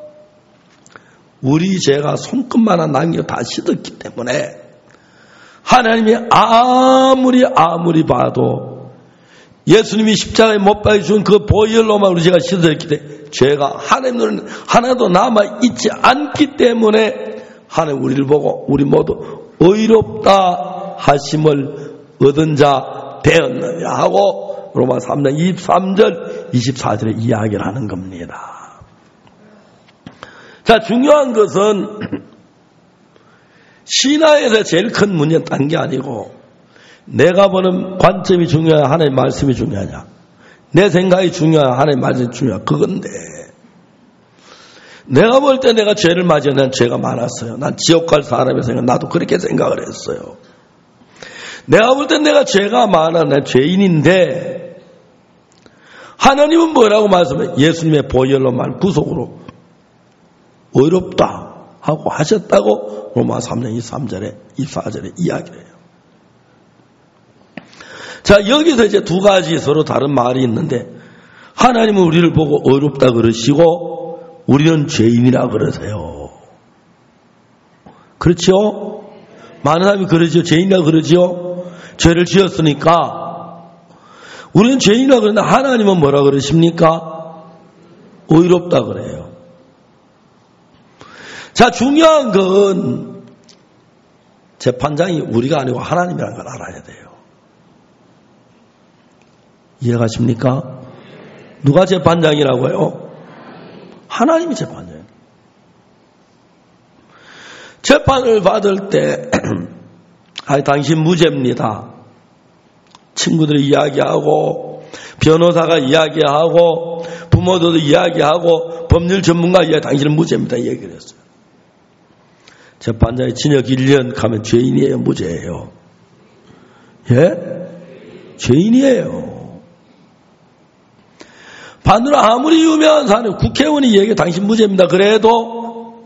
우리 죄가 손끝만한 남겨 다 씻었기 때문에 하나님이 아무리 봐도 예수님이 십자가에 못 박히신 그 보혈로만 우리 죄가 씻어졌기 때문에 죄가 하나님 눈에는 하나도 남아있지 않기 때문에 하나님 우리를 보고 우리 모두 의롭다 하심을 얻은 자 되었느냐 하고 로마서 3장 23절 24절에 이야기를 하는 겁니다. 자, 중요한 것은 신화에서 제일 큰 문제는 딴 게 아니고 내가 보는 관점이 중요하냐 하나님의 말씀이 중요하냐 내 생각이 중요하냐 하나님의 말씀이 중요하냐 그건데 내가 볼 때 내가 죄를 맞아 난 죄가 많았어요. 난 지옥 갈 사람의 생각 나도 그렇게 생각을 했어요. 내가 볼 때 내가 죄가 많아 난 죄인인데 하나님은 뭐라고 말씀해? 예수님의 보혈로만 구속으로 의롭다 하고 하셨다고 로마서 3장 23절에 24절에 이야기를 해요. 자, 여기서 이제 두 가지 서로 다른 말이 있는데 하나님은 우리를 보고 의롭다 그러시고 우리는 죄인이라 그러세요. 그렇죠? 많은 사람이 그러죠. 죄인이라 그러죠. 죄를 지었으니까 우리는 죄인이라 그러는데 하나님은 뭐라 그러십니까? 의롭다 그래요. 자, 중요한 건 재판장이 우리가 아니고 하나님이라는 걸 알아야 돼요. 이해가십니까? 누가 재판장이라고요? 하나님이 재판장이에요. 재판을 받을 때 당신 무죄입니다. 친구들이 이야기하고 변호사가 이야기하고 부모들도 이야기하고 법률 전문가 이야기 당신은 무죄입니다. 얘기를 했어요. 재판장이 징역 1년 가면 죄인이에요? 무죄예요? 예? 죄인이에요. 반대로 아무리 유명한 사람, 국회의원이 얘기해 당신 무죄입니다. 그래도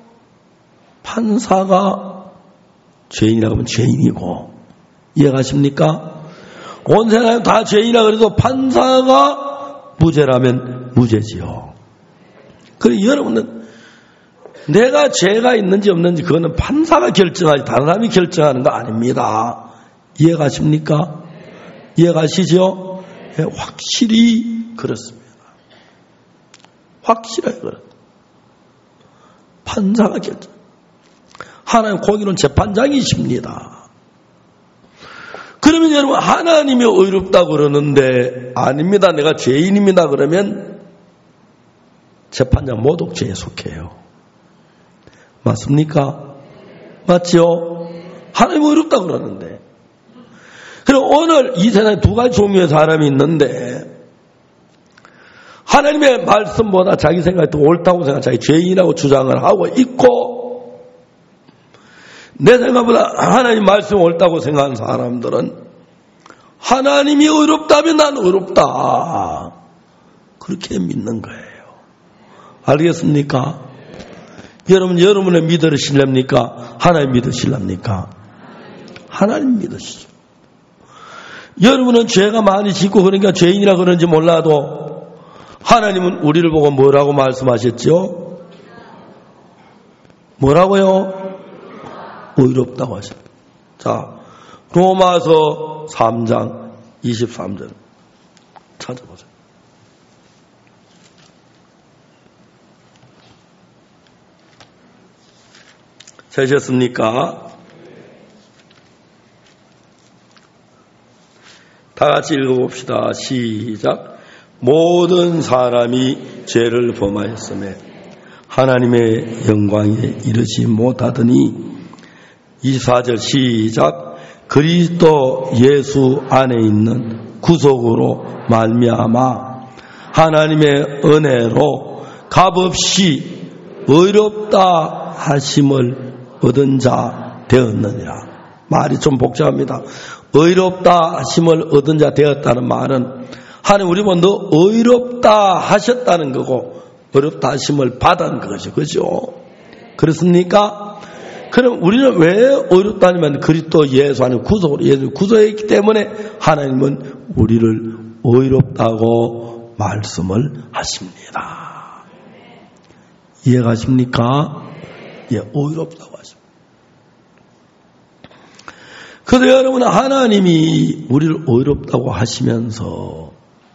판사가 죄인이라고 하면 죄인이고, 이해가십니까? 온 세상에 다 죄인이라 그래도 판사가 무죄라면 무죄지요. 그리고 여러분은 내가 죄가 있는지 없는지 그거는 판사가 결정하지 다른 사람이 결정하는 거 아닙니다. 이해가십니까? 이해가시죠? 네, 확실히 그렇습니다. 확실하게 그렇습니다. 판사가 결정. 하나님 거기는 재판장이십니다. 그러면 여러분 하나님이 의롭다고 그러는데 아닙니다. 내가 죄인입니다. 그러면 재판장 모독죄에 속해요. 맞습니까? 맞죠? 하나님이 의롭다고 그러는데. 그럼 오늘 이 세상에 두 가지 종류의 사람이 있는데 하나님의 말씀보다 자기 생각이 더 옳다고 생각, 자기 죄인이라고 주장을 하고 있고, 내 생각보다 하나님 말씀이 옳다고 생각하는 사람들은 하나님이 의롭다면 난 의롭다, 그렇게 믿는 거예요. 알겠습니까? 여러분의 믿으실랍니까? 하나님 믿으실랍니까? 하나님 믿으시죠. 여러분은 죄가 많이 짓고 그러니까 죄인이라 그런지 몰라도 하나님은 우리를 보고 뭐라고 말씀하셨죠? 뭐라고요? 의롭다고 하십니다. 자, 로마서 3장 23절 찾아보세요. 찾으셨습니까? 다 같이 읽어봅시다. 시작. 모든 사람이 죄를 범하였으며 하나님의 영광에 이르지 못하더니, 24절 시작. 그리스도 예수 안에 있는 구속으로 말미암아 하나님의 은혜로 값없이 의롭다 하심을 얻은 자 되었느니라. 말이 좀 복잡합니다. 의롭다 하심을 얻은 자 되었다는 말은 하나님 우리 먼저 의롭다 하셨다는 거고 의롭다 하심을 받은 것이죠. 그죠? 그렇습니까? 그럼 우리는 왜 의롭다 하냐면 그리스도 예수 안에 구속으로, 예수 구속했기 때문에 하나님은 우리를 의롭다고 말씀을 하십니다. 이해가십니까? 예, 의롭다고 하십니다. 그래서 여러분, 하나님이 우리를 의롭다고 하시면서,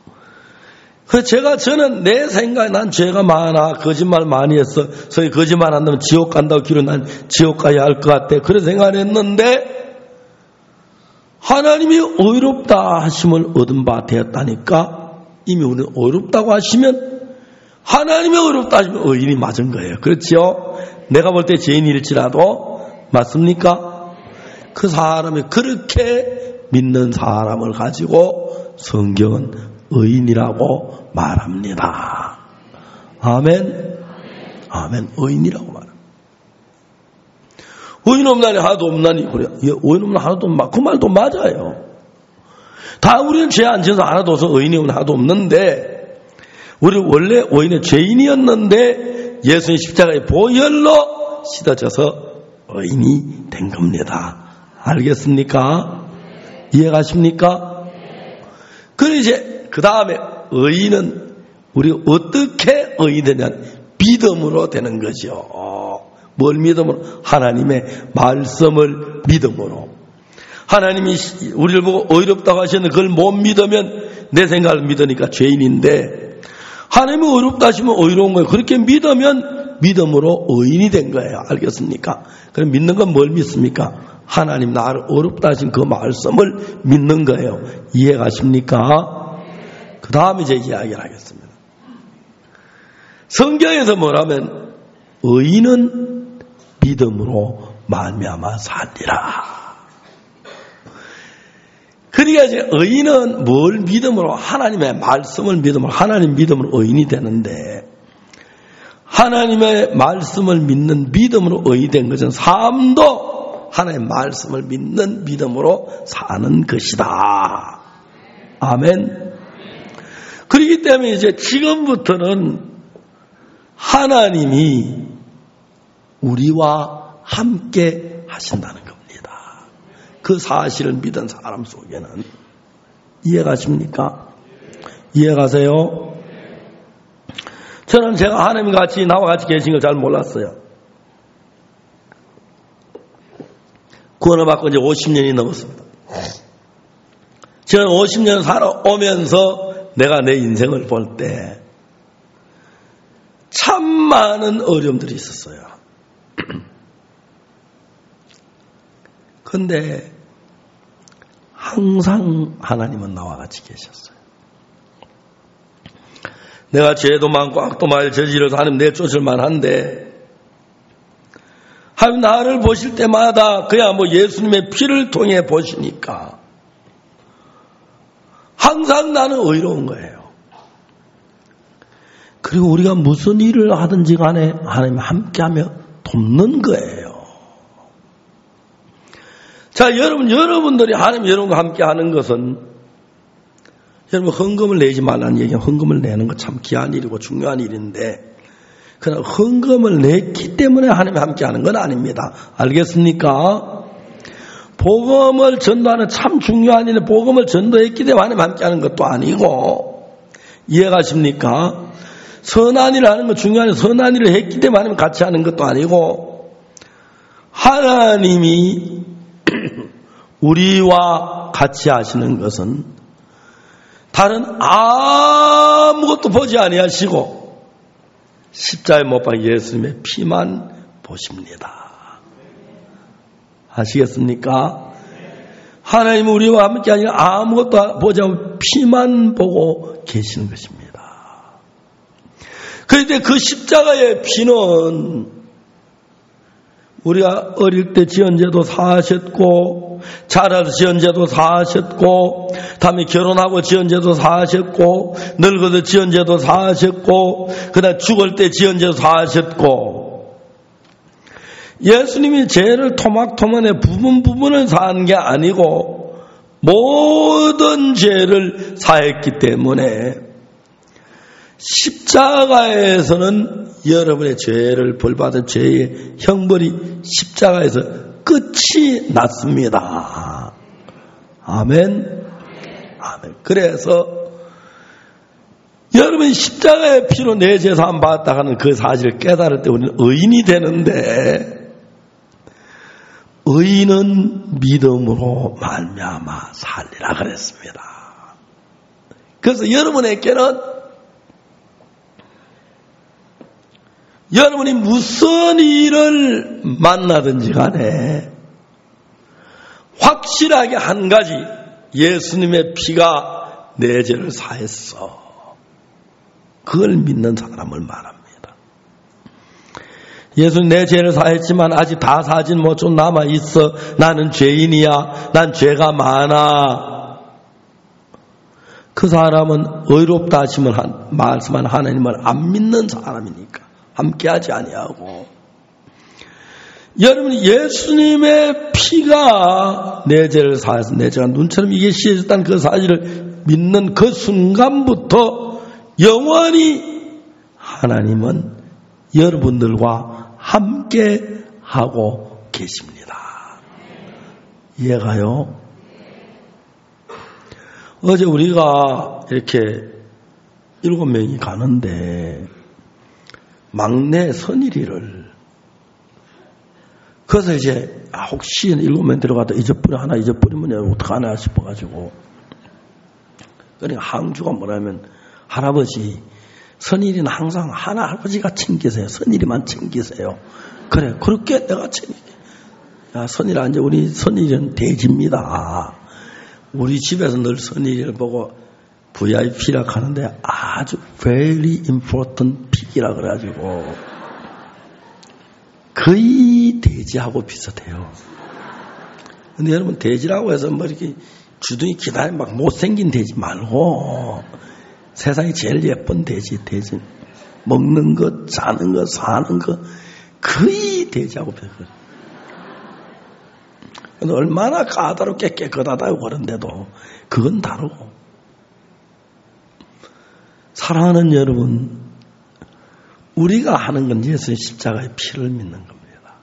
저는 내 생각에 난 죄가 많아, 거짓말 많이 했어,所以 거짓말 안 하면 지옥 간다고 기로 난 지옥 가야 할 것 같아, 그런 생각을 했는데 하나님이 의롭다 하심을 얻은 바 되었다니까. 이미 우리는 의롭다고 하시면 하나님이 의롭다 하시면 의인이 맞은 거예요. 그렇죠? 내가 볼 때 죄인일지라도. 맞습니까? 그 사람이 그렇게 믿는 사람을 가지고 성경은 의인이라고 말합니다. 아멘. 아멘. 의인이라고 말합니다. 의인 없나니 하나도 없나니. 그래. 의인 없나 하나도 없나. 그 말도 맞아요. 다 우리는 죄 안 지어서 하나도 없어 의인이 없나 하나도 없는데, 우리 원래 의인은 죄인이었는데 예수님 십자가의 보혈로 씻어져서 의인이 된 겁니다. 알겠습니까? 이해가십니까? 그리고 이제 그 다음에 의인은 우리 어떻게 의인이 되냐? 믿음으로 되는 거죠. 뭘 믿음으로? 하나님의 말씀을 믿음으로. 하나님이 우리를 보고 의롭다고 하셨는데 그걸 못 믿으면 내 생각을 믿으니까 죄인인데, 하나님이 의롭다 하시면 의로운 거예요. 그렇게 믿으면 믿음으로 의인이 된 거예요. 알겠습니까? 그럼 믿는 건 뭘 믿습니까? 하나님 나를 의롭다 하신 그 말씀을 믿는 거예요. 이해가십니까? 그 다음에 이제 이야기를 하겠습니다. 성경에서 뭐라면 의인은 믿음으로 말미암아 살리라. 그러니까 이제 의인은 뭘 믿음으로? 하나님의 말씀을 믿음으로, 하나님 믿음으로 의인이 되는데, 하나님의 말씀을 믿는 믿음으로 의인이 된 것은 삶도 하나님의 말씀을 믿는 믿음으로 사는 것이다. 아멘. 그렇기 때문에 이제 지금부터는 하나님이 우리와 함께 하신다는 겁니다. 그 사실을 믿은 사람 속에는. 이해가십니까? 이해가세요? 저는 제가 하나님 같이 나와 같이 계신 걸 잘 몰랐어요. 구원을 받고 이제 50년이 넘었습니다. 저는 50년 살아오면서 내가 내 인생을 볼 때 참 많은 어려움들이 있었어요. 그런데 항상 하나님은 나와 같이 계셨어요. 내가 죄도 많고 악도 많이 저질러서 하나님 내쫓을 만한데 하나님 나를 보실 때마다 그야 뭐 예수님의 피를 통해 보시니까 항상 나는 의로운 거예요. 그리고 우리가 무슨 일을 하든지 간에 하나님 함께하며 돕는 거예요. 자, 여러분들이 하나님 여러분과 함께하는 것은 여러분 헌금을 내지 말라는 얘기는 헌금을 내는 거 참 귀한 일이고 중요한 일인데 그러나 헌금을 냈기 때문에 하나님과 함께하는 건 아닙니다. 알겠습니까? 복음을 전도하는 참 중요한 일인데 복음을 전도했기 때문에 하나님과 함께하는 것도 아니고 이해가십니까? 선한 일을 하는 건 중요한 일, 선한 일을 했기 때문에 하나님 같이 하는 것도 아니고 하나님이 우리와 같이 하시는 것은 다른 아무것도 보지 아니하시고 십자가에 못 박힌 예수님의 피만 보십니다. 아시겠습니까? 하나님은 우리와 함께 아니라 아무것도 보지 않고 피만 보고 계시는 것입니다. 그런데 그 십자가의 피는 우리가 어릴 때 지은 죄도 사하셨고 자라서 지은 죄도 사하셨고 다음에 결혼하고 지은 죄도 사하셨고 늙어서 지은 죄도 사하셨고 그다음 죽을 때 지은 죄도 사하셨고 예수님이 죄를 토막토막내 부분을 사한 게 아니고 모든 죄를 사했기 때문에 십자가에서는 여러분의 죄를 벌받은 죄의 형벌이 십자가에서 끝이 났습니다. 아멘. 아멘. 그래서 여러분이 십자가의 피로 내 죄 사함 받았다가는 그 사실을 깨달을 때 우리는 의인이 되는데 의인은 믿음으로 말미암아 살리라 그랬습니다. 그래서 여러분에게는 여러분이 무슨 일을 만나든지 간에 확실하게 한 가지 예수님의 피가 내 죄를 사했어. 그걸 믿는 사람을 말합니다. 예수님 내 죄를 사했지만 아직 다 사진 뭐 좀 남아있어. 나는 죄인이야. 난 죄가 많아. 그 사람은 의롭다 하심을 말씀한 하나님을 안 믿는 사람이니까. 함께하지 아니하고 여러분 예수님의 피가 내 죄를 사해서 내 죄가 눈처럼 이게 씌어졌다는 그 사실을 믿는 그 순간부터 영원히 하나님은 여러분들과 함께하고 계십니다. 이해가요? 어제 우리가 이렇게 7명이 가는데 막내 선일이를 그래서 이제 혹시 7명 들어가다 하나 잊어버리면 어떡하나 싶어가지고 그러니까 항주가 뭐라면 할아버지 선일이는 항상 할아버지가 챙기세요. 선일이만 챙기세요. 그래 그렇게 내가 챙길게. 야 선일아 이제 우리 선일이는 돼지입니다. 우리 집에서 늘 선일이를 보고 VIP라 하는데 아주 very important 픽이라 그래가지고 거의 돼지하고 비슷해요. 근데 여러분 돼지라고 해서 뭐 이렇게 주둥이 기다려 막 못생긴 돼지 말고 세상에 제일 예쁜 돼지 먹는 것, 자는 것, 사는 것 거의 돼지하고 비슷해요. 근데 얼마나 까다롭게 깨끗하다고 그러는데도 그건 다르고 사랑하는 여러분, 우리가 하는 건 예수의 십자가의 피를 믿는 겁니다.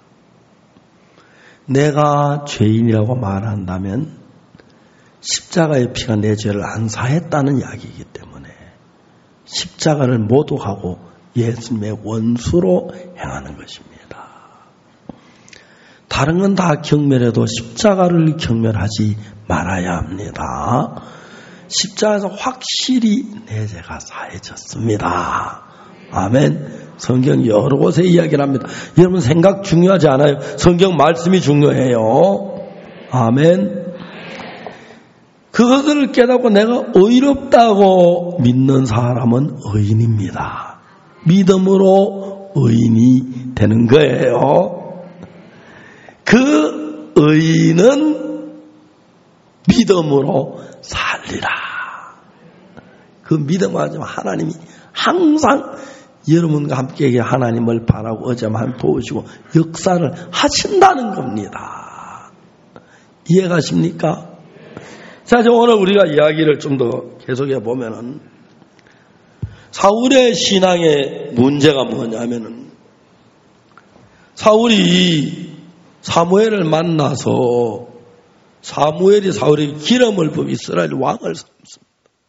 내가 죄인이라고 말한다면 십자가의 피가 내 죄를 안 사했다는 이야기이기 때문에 십자가를 모독하고 예수님의 원수로 행하는 것입니다. 다른 건 다 경멸해도 십자가를 경멸하지 말아야 합니다. 십자가에서 확실히 내 죄가 사해졌습니다. 아멘. 성경 여러 곳에 이야기를 합니다. 여러분 생각 중요하지 않아요? 성경 말씀이 중요해요. 아멘. 그것을 깨닫고 내가 의롭다고 믿는 사람은 의인입니다. 믿음으로 의인이 되는 거예요. 그 의인은 믿음으로 살리라. 그 믿음 가지고 하나님이 항상 여러분과 함께 하나님을 바라고 어제만 도우시고 역사를 하신다는 겁니다. 이해가십니까? 자, 오늘 우리가 이야기를 좀 더 계속해 보면은 사울의 신앙의 문제가 뭐냐면은 사울이 사무엘을 만나서 사무엘이 사울에게 기름을 부어 이스라엘 왕을 삼습니다.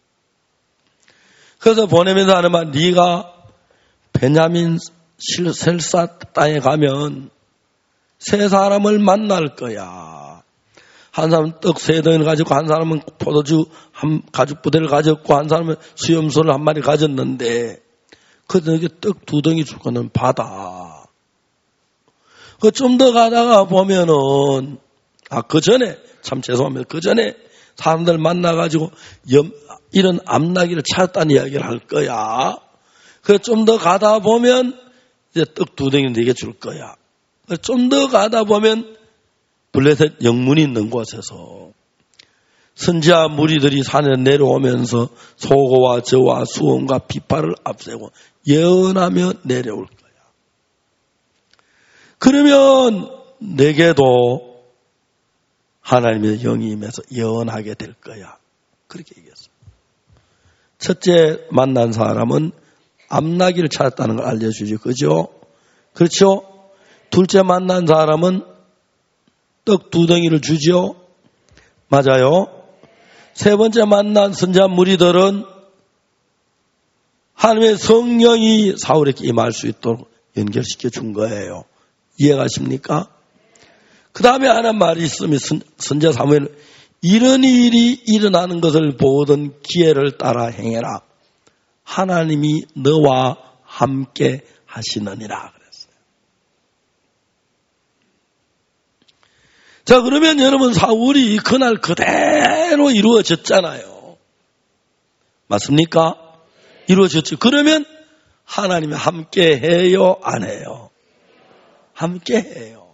그래서 보내면서 하는 말, 네가 베냐민 셀사 땅에 가면 세 사람을 만날 거야. 한 사람은 떡 3덩이를 가졌고, 한 사람은 포도주 한 가죽 부대를 가졌고, 한 사람은 수염소를 한 마리 가졌는데, 그들에게 떡 2덩이 줄 거는 받아. 그 좀 더 가다가 보면은, 그 전에, 참 죄송합니다. 그 전에 사람들 만나가지고, 이런 암나기를 찾았다는 이야기를 할 거야. 그 좀 더 가다 보면, 이제 떡 2덩이는 네게 줄 거야. 좀 더 가다 보면, 블레셋 영문이 있는 곳에서 선지자 무리들이 산에 내려오면서 소고와 저와 수원과 비파를 앞세고 예언하며 내려올 거야. 그러면 내게도 하나님의 영이 임해서 예언하게 될 거야. 그렇게 얘기했어요. 첫째 만난 사람은 암나기를 찾았다는 걸 알려주죠. 그죠? 그렇죠? 둘째 만난 사람은 떡 2덩이를 주죠. 맞아요. 세 번째 만난 선지자 무리들은 하나님의 성령이 사울에게 임할 수 있도록 연결시켜 준 거예요. 이해가십니까? 그 다음에 하는 말이 있으면 선지자 사무엘, 이런 일이 일어나는 것을 보던 기회를 따라 행해라. 하나님이 너와 함께 하시느니라. 자, 그러면 여러분 사울이 그날 그대로 이루어졌잖아요. 맞습니까? 이루어졌죠. 그러면 하나님이 함께 해요? 안 해요? 함께 해요.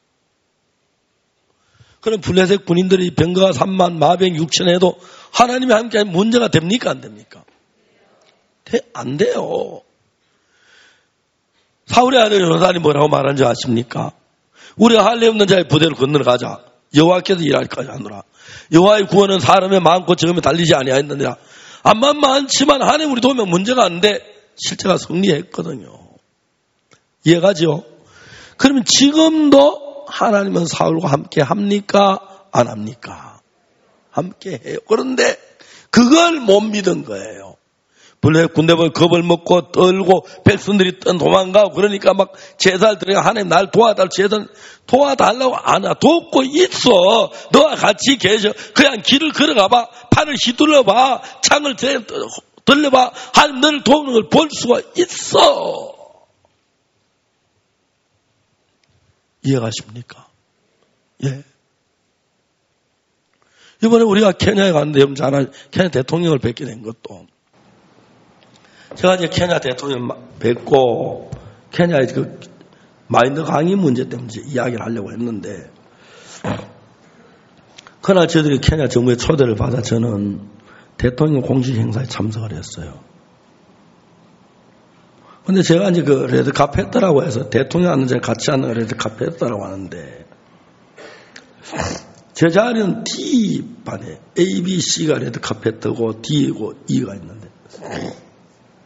그럼 블레셋 군인들이 병거가 3만 마병 6천 해도 하나님이 함께 하면 문제가 됩니까? 안 됩니까? 안 돼요. 사울의 아들 요나단이 뭐라고 말하는지 아십니까? 우리가 할례 없는 자의 부대를 건너가자. 여호와께서 일할 것이 하노라. 여호와의 구원은 사람의 마음껏 적으면 달리지 아니하였느니라. 암만 많지만 하나님 우리 도우면 문제가 안 돼. 실제가 승리했거든요. 이해가죠? 그러면 지금도 하나님은 사울과 함께 합니까? 안 합니까? 함께 해요. 그런데 그걸 못 믿은 거예요. 블레셋 군대를 겁을 먹고 떨고 백성들이 도망가고 그러니까 막 제사를 드리고 하나님 날 도와달라고 제사를 도와달라고 안 와. 돕고 있어. 너와 같이 계셔. 그냥 길을 걸어가봐. 팔을 휘둘러봐. 창을 들려봐. 하나님 너를 도우는 걸 볼 수가 있어. 이해가십니까? 예. 이번에 우리가 케냐에 갔는데 여러분 잘 알죠? 케냐 대통령을 뵙게 된 것도 제가 이제 케냐 대통령 뵙고 케냐의 그 마인드 강의 문제 때문에 이야기를 하려고 했는데 그날 저희들이 케냐 정부의 초대를 받아 저는 대통령 공식 행사에 참석을 했어요. 근데 제가 이제 그 레드 카페트라고 해서 대통령 앉는 자리에 같이 앉는 레드 카페트라고 하는데 제 자리는 D반에 A, B, C가 레드 카페트고 D고 E가 있는데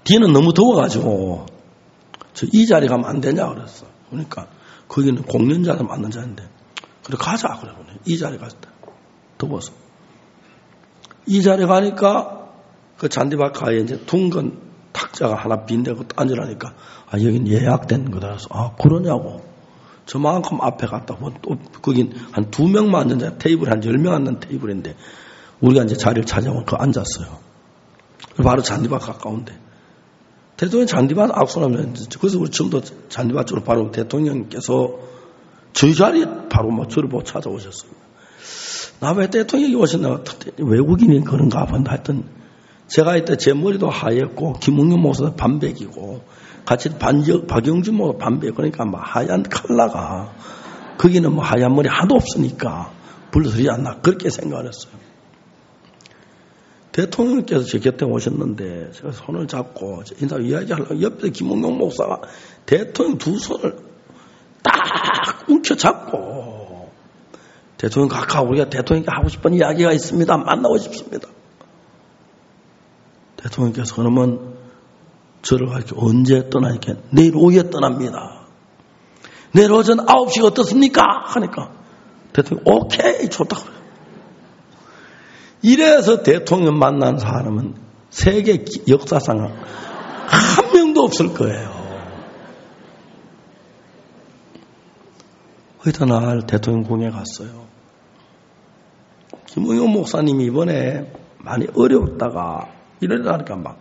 뒤는 너무 더워가지고 이 자리 가면 안 되냐 그랬어. 그러니까 거기는 공연자를 맞는 자리인데 그래 가자 그래. 이 자리 갔을 때 더워서 이 자리 가니까 그 잔디밭가에 이제 둥근 탁자가 하나 빈데 그것도 앉으라니까 여긴 예약된 거라서 그러냐고. 저만큼 앞에 갔다 보면 또 거긴 한 2명만 앉은 자 테이블 한 10명 앉는 테이블인데 우리가 이제 자리를 찾아오고 그 앉았어요. 바로 잔디밭 가까운데 대통령 잔디밭 악수하면 그래서 우리 지금도 잔디밭 쪽으로 바로 대통령께서 저희 자리에 바로 저를 보고 찾아오셨어요. 나 왜 대통령이 오셨나 외국인이 그런가 본다 하여튼 제가 이때 제 머리도 하얗고 김웅영 목사도 반백이고 같이 박영준 목사 반백 그러니까 하얀 칼라가 거기는 하얀 머리 하나도 없으니까 불러서지 않나 그렇게 생각을 했어요. 대통령께서 제 곁에 오셨는데 제가 손을 잡고 인사 이야기하려고 옆에 김웅영 목사가 대통령 두 손을 딱 움켜잡고 대통령 가까워 우리가 대통령께 하고 싶은 이야기가 있습니다. 만나고 싶습니다. 대통령께서 그러면 저를 이렇게 언제 떠나 이렇게 내일 오후에 떠납니다. 내일 오전 9시 어떻습니까? 하니까 대통령 오케이 좋다 그래요. 이래서 대통령 만난 사람은 세계 역사상 한 명도 없을 거예요. 어떤 날 대통령 궁에 갔어요. 김웅영 목사님이 이번에 많이 어려웠다가 이러다니까 막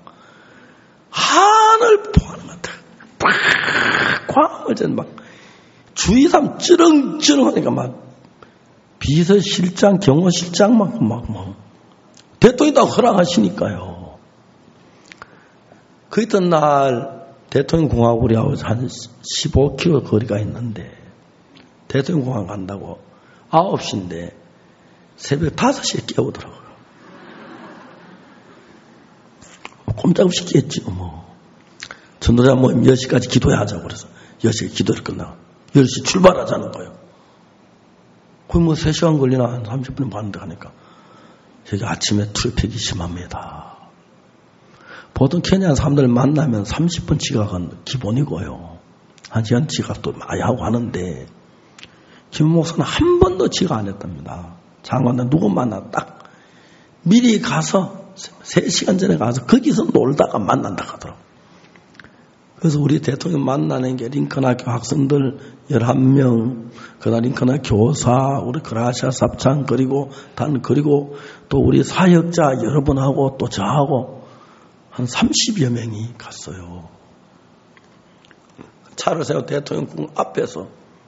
하늘 포하는 것 같아. 광을 전 막 주위 사람 찌렁찌렁 하니까 막 비서실장, 경호실장만큼 막 대통령이 다 허락하시니까요. 그 있던 날 대통령 궁하고 우리하고 한 15km 거리가 있는데 대통령 궁 간다고 9시인데 새벽 5시에 깨우더라고요. 꼼짝없이 깼지요, 전도자 모임 10시까지 기도해야 하자고 그래서 10시에 기도를 끝나고 10시 출발하자는 거예요. 거의 3시간 걸리나 한 30분 봤는데 가니까 여기 아침에 트래픽이 심합니다. 보통 케냐 사람들 만나면 30분 지각은 기본이고요. 1시간 지각도 많이 하고 하는데 김 목사는 한 번도 지각 안 했답니다. 장관들 누구 만나 딱 미리 가서 3시간 전에 가서 거기서 놀다가 만난다 하더라고요. 그래서 우리 대통령 만나는 게 링컨학교 학생들 11명, 그다음 링컨학교 교사, 우리 그라시아 삽창 그리고 또 우리 사역자 여러분하고 또 저하고 한 30여 명이 갔어요. 차를 세워 대통령 궁 앞에서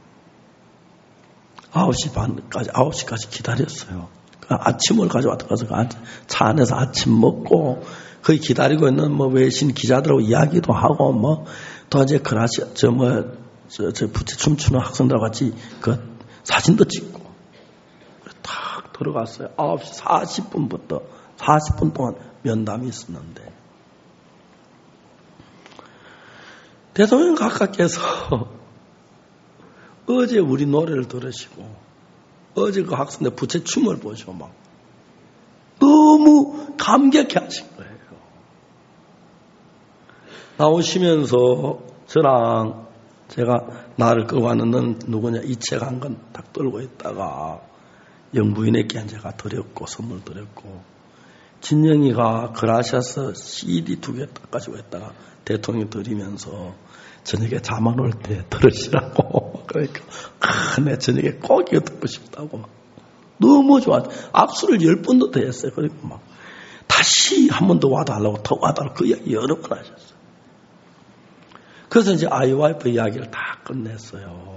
9시 반까지 9시까지 기다렸어요. 아침을 가져왔다 가서 차 안에서 아침 먹고 거기 기다리고 있는 외신 기자들하고 이야기도 하고 또 이제 그라시아 저 부채 춤추는 학생들하고 같이 그 사진도 찍고 탁 들어갔어요. 9시 40분부터 40분 동안 면담이 있었는데 대통령 각하께서 어제 우리 노래를 들으시고 어제 그 학생들 부채 춤을 보시고 막 너무 감격해 하신 거예요. 나오시면서 저랑 제가 나를 끌고 왔는 누구냐 이 책 한 권 딱 들고 있다가 영부인에게 제가 드렸고 선물 드렸고 진영이가 그라시아서 CD 2개 딱 가지고 있다가 대통령 드리면서 저녁에 잠 안 올 때 들으시라고 그러니까 내 저녁에 꼭 이거 듣고 싶다고 막 너무 좋아. 악수를 10번도 더 했어요. 그리고 막 다시 한 번 더 와달라고 더 와달라고 그 이야기 여러 번 하셨어요. 그래서 이제 아이와이프 이야기를 다 끝냈어요.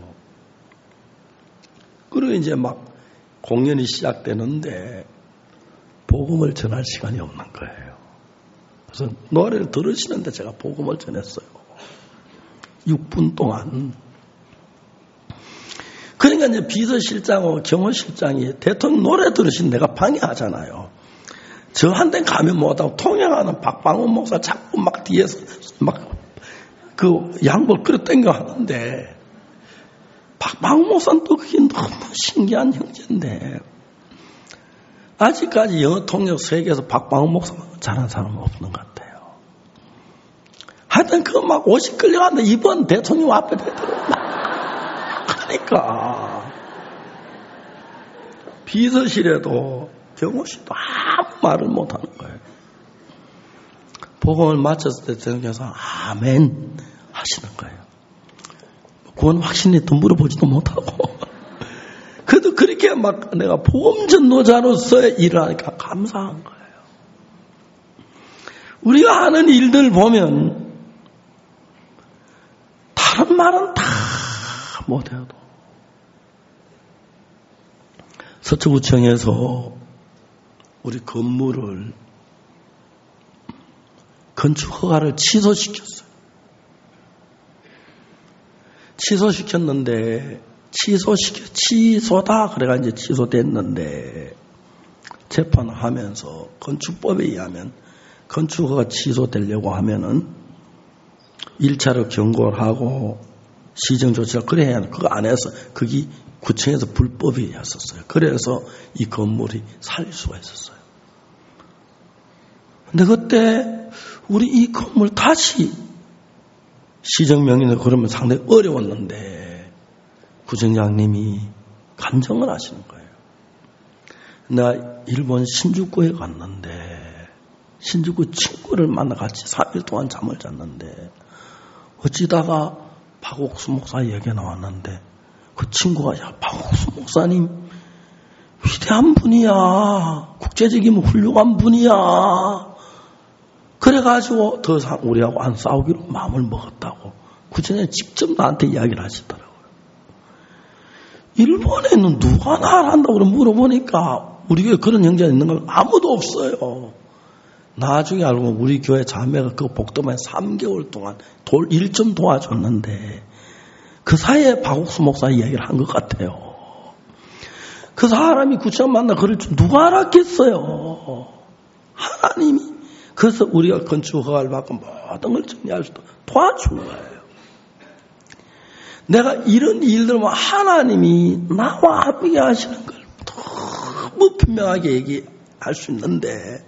그리고 이제 막 공연이 시작되는데 복음을 전할 시간이 없는 거예요. 그래서 노래를 들으시는데 제가 복음을 전했어요. 6분 동안. 그러니까 이제 비서실장하고 경호실장이 대통령 노래 들으신 내가 방해하잖아요. 저한테 가면 못하고 통역하는 박방훈 목사 자꾸 막 뒤에서 막 그 양볼 끌어 당겨 하는데 박방훈 목사는 또 그게 너무 신기한 형제인데 아직까지 영어 통역 세계에서 박방훈 목사만 잘하는 사람은 없는 것 같아요. 하여튼 그 막 옷이 끌려간다. 이번 대통령 앞에 그러니까 비서실에도 경호실도 아무 말을 못하는 거예요. 복음을 마쳤을 때 대통령께서 아멘 하시는 거예요. 그건 확신이 더 물어보지도 못하고 그래도 그렇게 막 내가 복음 전도자로서의 일을 하니까 감사한 거예요. 우리가 하는 일들 보면 다른 말은 다 못해도 서초구청에서 우리 건물을 건축 허가를 취소시켰어요. 취소시켰는데 취소다 그래가 이제 취소됐는데 재판을 하면서 건축법에 의하면 건축허가 취소되려고 하면은 1차로 경고를 하고 시정조치를 그래야 하는 그거 안 해서 그게 구청에서 불법이었었어요. 그래서 이 건물이 살 수가 있었어요. 근데 그때 우리 이 건물 다시 시정명령을 그러면 상당히 어려웠는데 구청장님이 간정을 하시는 거예요. 나 일본 신주쿠에 갔는데 신주쿠 친구를 만나 같이 3일 동안 잠을 잤는데 어찌다가 박옥수 목사 얘기가 나왔는데 그 친구가 야 박옥수 목사님 위대한 분이야. 국제적이면 훌륭한 분이야. 그래가지고 더 이상 우리하고 안 싸우기로 마음을 먹었다고 구청장이 직접 나한테 이야기를 하시더라고요. 일본에는 누가 나를 한다고 물어보니까 우리 교회 그런 형제가 있는 건 아무도 없어요. 나중에 알고 보면 우리 교회 자매가 그 복도만 3개월 동안 일 좀 도와줬는데 그 사이에 박옥수 목사 이야기를 한 것 같아요. 그 사람이 구청 만나 그럴 줄 누가 알았겠어요. 하나님이. 그래서 우리가 건축 허가를 받고 모든 걸 정리할 수도 도와준 거예요. 내가 이런 일들 보면 하나님이 나와 함께 하시는 걸 너무 분명하게 얘기할 수 있는데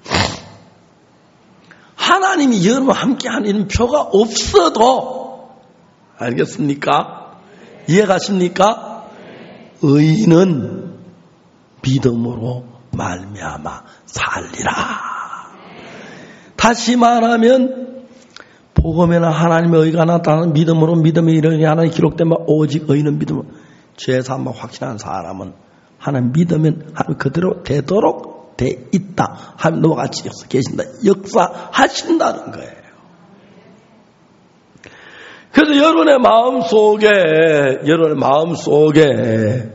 하나님이 여러분과 함께 하는 표가 없어도 알겠습니까? 이해가십니까? 의인은 믿음으로 말미암아 살리라. 다시 말하면 복음에는 하나님의 의가 나타나는 믿음으로 믿음의 이름이 하나님 기록되면 오직 의인은 믿음으로 죄사함을 확신한 사람은 하나님 믿으면 하나님 그대로 되도록 돼 있다. 하나님 너와 같이 역사 계신다. 역사하신다는 거예요. 그래서 여러분의 마음속에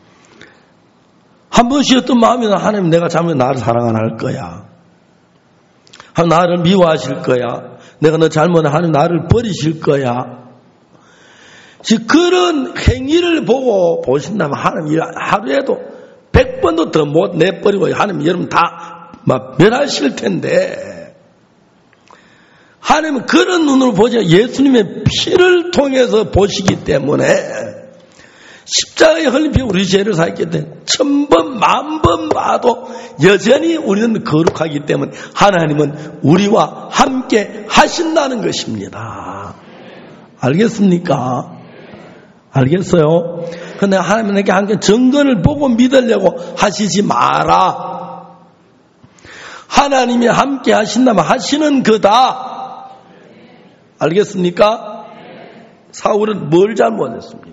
한 번씩 어떤 마음이나 하나님 내가 잘못해 나를 사랑 안 할 거야. 하나님 나를 미워하실 거야. 내가 너 잘못해 하나님 나를 버리실 거야. 그런 행위를 보고 보신다면 하나님 하루에도 100번도 더 못 내버리고 하나님 여러분 다 멸하실 텐데 하나님은 그런 눈으로 보지 예수님의 피를 통해서 보시기 때문에 십자가에 흘린 피 우리 죄를 사했기 때문에 1000번 만번 봐도 여전히 우리는 거룩하기 때문에 하나님은 우리와 함께 하신다는 것입니다. 알겠습니까? 알겠어요? 그런데 하나님에게 함께 증거를 보고 믿으려고 하시지 마라. 하나님이 함께 하신다면 하시는 거다. 알겠습니까? 사울은 뭘 잘못했습니까?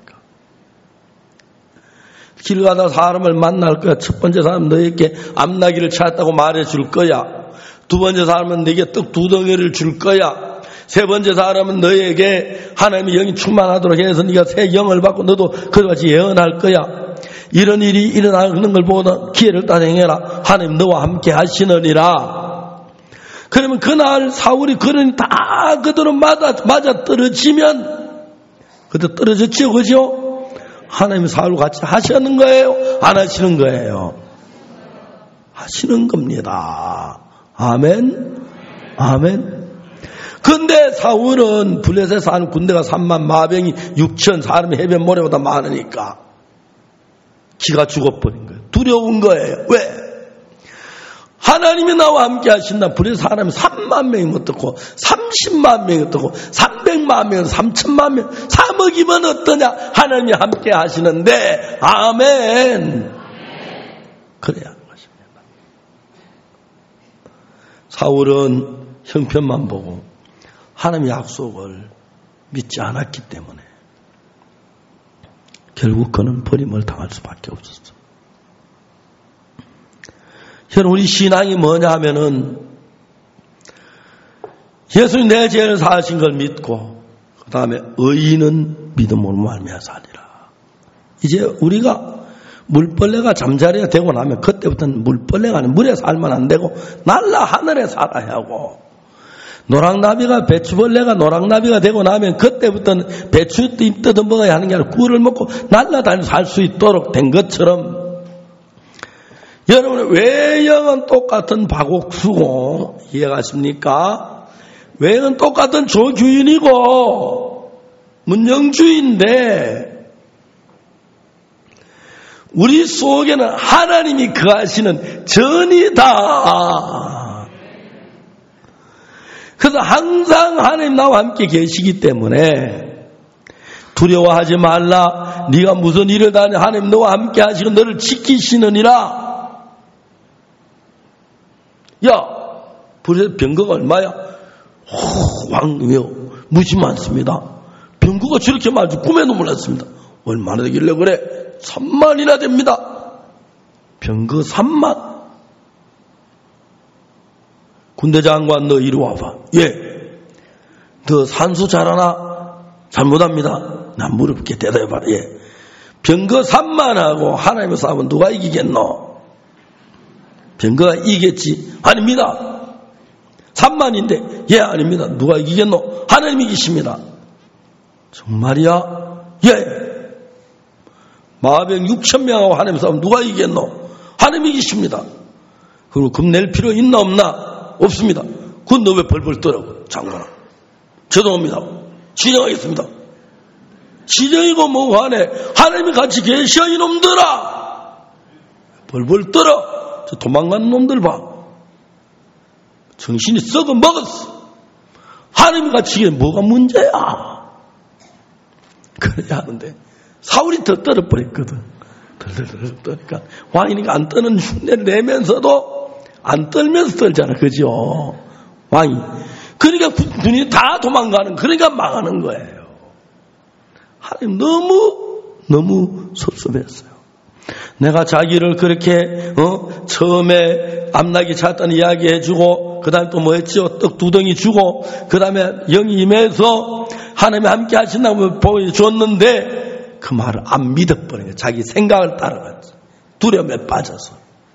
길 가다 사람을 만날 거야. 첫 번째 사람은 너에게 암나기를 찾았다고 말해줄 거야. 두 번째 사람은 너에게 떡 2덩이를 줄 거야. 세 번째 사람은 너에게 하나님의 영이 충만하도록 해서 네가 새 영을 받고 너도 그같이 예언할 거야. 이런 일이 일어나는 걸 보고 기회를 따행해라. 하나님 너와 함께 하시느니라. 그러면 그날 사울이 그러니 다 그대로 맞아 떨어지면 그대로 떨어졌죠. 그죠? 하나님이 사울과 같이 하시는 거예요? 안 하시는 거예요? 하시는 겁니다. 아멘? 아멘? 근데 사울은 블레셋에 사는 군대가 3만 마병이 6천 사람이 해변 모래보다 많으니까 기가 죽어버린 거예요. 두려운 거예요. 왜? 하나님이 나와 함께 하신다. 그래서 사람이 3만 명이 어떻고 30만 명이 어떻고 300만 명, 3천만 명, 3억이면 어떠냐. 하나님이 함께 하시는데 아멘. 그래야 하는 것입니다. 사울은 형편만 보고 하나님의 약속을 믿지 않았기 때문에 결국 그는 버림을 당할 수밖에 없었어. 여러분, 우리 신앙이 뭐냐 하면은 예수님 내 죄를 사하신 걸 믿고 그 다음에 의인은 믿음으로 말미암아 살리라. 이제 우리가 물벌레가 잠자리가 되고 나면 그때부터는 물벌레가 아니라 물에 살면 안 되고 날라 하늘에 살아야 하고, 노랑나비가 배추벌레가 노랑나비가 되고 나면 그때부터는 배추 잎 뜯어 먹어야 하는 게 아니라 꿀을 먹고 날라다니며 살 수 있도록 된 것처럼 여러분의 외형은 똑같은 박옥수고 이해가십니까? 외형은 똑같은 조규인이고 문영주인데 우리 속에는 하나님이 거하시는 전이다. 그래서 항상 하나님 나와 함께 계시기 때문에 두려워하지 말라. 네가 무슨 일을 하냐. 하나님 너와 함께 하시고 너를 지키시느니라. 야, 병거가 얼마야? 왕이요. 무지 많습니다. 병거가 저렇게 많지 꿈에도 몰랐습니다. 얼마나 되길래 그래? 3만이나 됩니다. 병거 3만. 군대 장관 너 이리 와봐. 예. 너 산수 잘하나? 잘못합니다. 난 무릎게 대답해봐라. 예. 병거 3만하고 하나님의 싸움은 누가 이기겠노? 병거가 이기겠지? 아닙니다. 3만인데 예 아닙니다. 누가 이기겠노? 하나님이 이기십니다. 정말이야? 예. 마병 6,000명하고 하나님 싸움 누가 이기겠노? 하나님이 이기십니다. 그리고 금 낼 필요 있나 없나? 없습니다. 그건 너 왜 벌벌 떨어? 장관아. 죄송합니다. 진정하겠습니다. 진정이고 뭐고 하네. 하나님이 같이 계셔 이놈들아. 벌벌 떨어. 저 도망가는 놈들 봐. 정신이 썩어 먹었어. 하나님이 같이 계셔. 뭐가 문제야? 그래야 하는데 사울이 더 떨어버렸거든. 덜덜덜 떠니까 왕이니까 안 떠는 흉내를 내면서도 안 떨면서 떨잖아. 그죠? 왕이. 그러니까 군이 다 도망가는, 그러니까 망하는 거예요. 하나님 너무 섭섭했어요. 내가 자기를 그렇게 처음에 암나기 찾던 이야기 해주고 그 다음에 또 뭐 했죠? 떡 2덩이 주고 그 다음에 영이 임해서 하나님이 함께 하신다고 보여줬는데 그 말을 안 믿어버린 거예요. 자기 생각을 따라갔지. 두려움에 빠져서.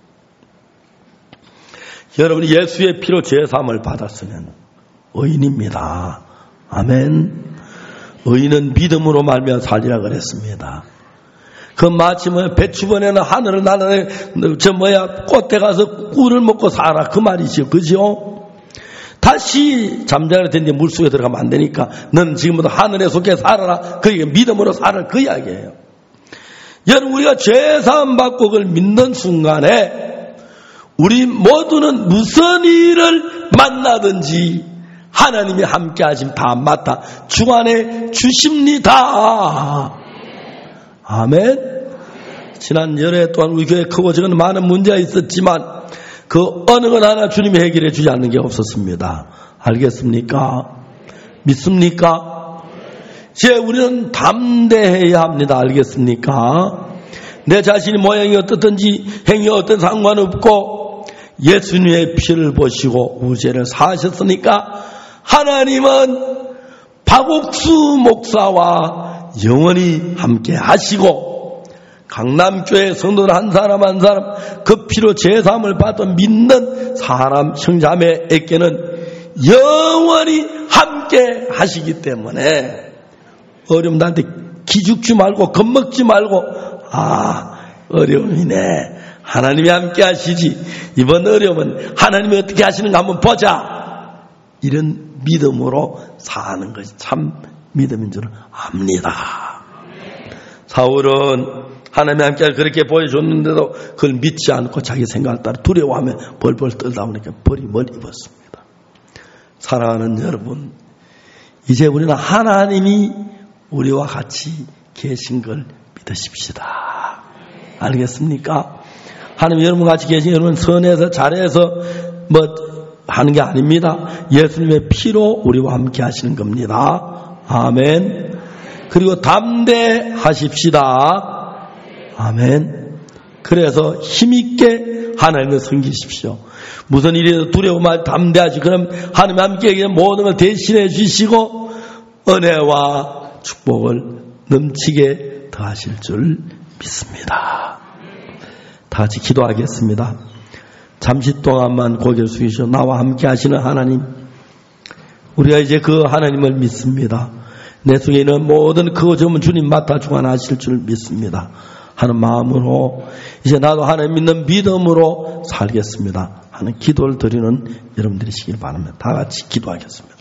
여러분이 예수의 피로 죄사함을 받았으면 의인입니다. 아멘. 의인은 믿음으로 말미암아 살리라 그랬습니다. 그 마치 배추번에는 하늘을 나는 꽃에 가서 꿀을 먹고 살아 그 말이죠. 그죠? 다시 잠자리가 됐는데 물속에 들어가면 안 되니까 넌 지금부터 하늘에 속해 살아라. 그게 믿음으로 살아 그 이야기예요. 여러분 우리가 죄사함 받고 그걸 믿는 순간에 우리 모두는 무슨 일을 만나든지 하나님이 함께 하심 다 맡아 주관해 주십니다. 아멘. 지난 열흘 동안 우리 교회 크고 작은 많은 문제가 있었지만 그 어느 것 하나 주님이 해결해 주지 않는 게 없었습니다. 알겠습니까? 믿습니까? 이제 우리는 담대해야 합니다. 알겠습니까? 내 자신이 모양이 어떻든지 행위 어떤 상관없고 예수님의 피를 보시고 우죄를 사하셨으니까 하나님은 박옥수 목사와 영원히 함께 하시고 강남교회 성도들 한 사람 한 사람 그 피로 제사함을 받아 믿는 사람 형제자매에게는 영원히 함께 하시기 때문에 어려움 나한테 기죽지 말고 겁먹지 말고 어려움이네. 하나님이 함께 하시지. 이번 어려움은 하나님이 어떻게 하시는가 한번 보자. 이런 믿음으로 사는 것이 참 믿음인 줄 압니다. 사울은 하나님이 함께 그렇게 보여줬는데도 그걸 믿지 않고 자기 생각을 따라 두려워하며 벌벌 떨다 보니까 버림을 입었습니다. 사랑하는 여러분, 이제 우리는 하나님이 우리와 같이 계신 걸 믿으십시다. 알겠습니까? 하나님 여러분 같이 계신 여러분 선해서 잘해서 하는 게 아닙니다. 예수님의 피로 우리와 함께 하시는 겁니다. 아멘. 그리고 담대하십시다. 아멘. 그래서 힘있게 하나님을 섬기십시오. 무슨 일이라도 두려워 말 담대하지. 그럼 하나님 함께 모든 걸 대신해 주시고 은혜와 축복을 넘치게 더하실 줄 믿습니다. 다 같이 기도하겠습니다. 잠시 동안만 고개를 숙이시고 나와 함께 하시는 하나님, 우리가 이제 그 하나님을 믿습니다. 내 속에 있는 모든 그 점은 주님 맡아 주관하실 줄 믿습니다 하는 마음으로 이제 나도 하나님 믿는 믿음으로 살겠습니다 하는 기도를 드리는 여러분들이시길 바랍니다. 다 같이 기도하겠습니다.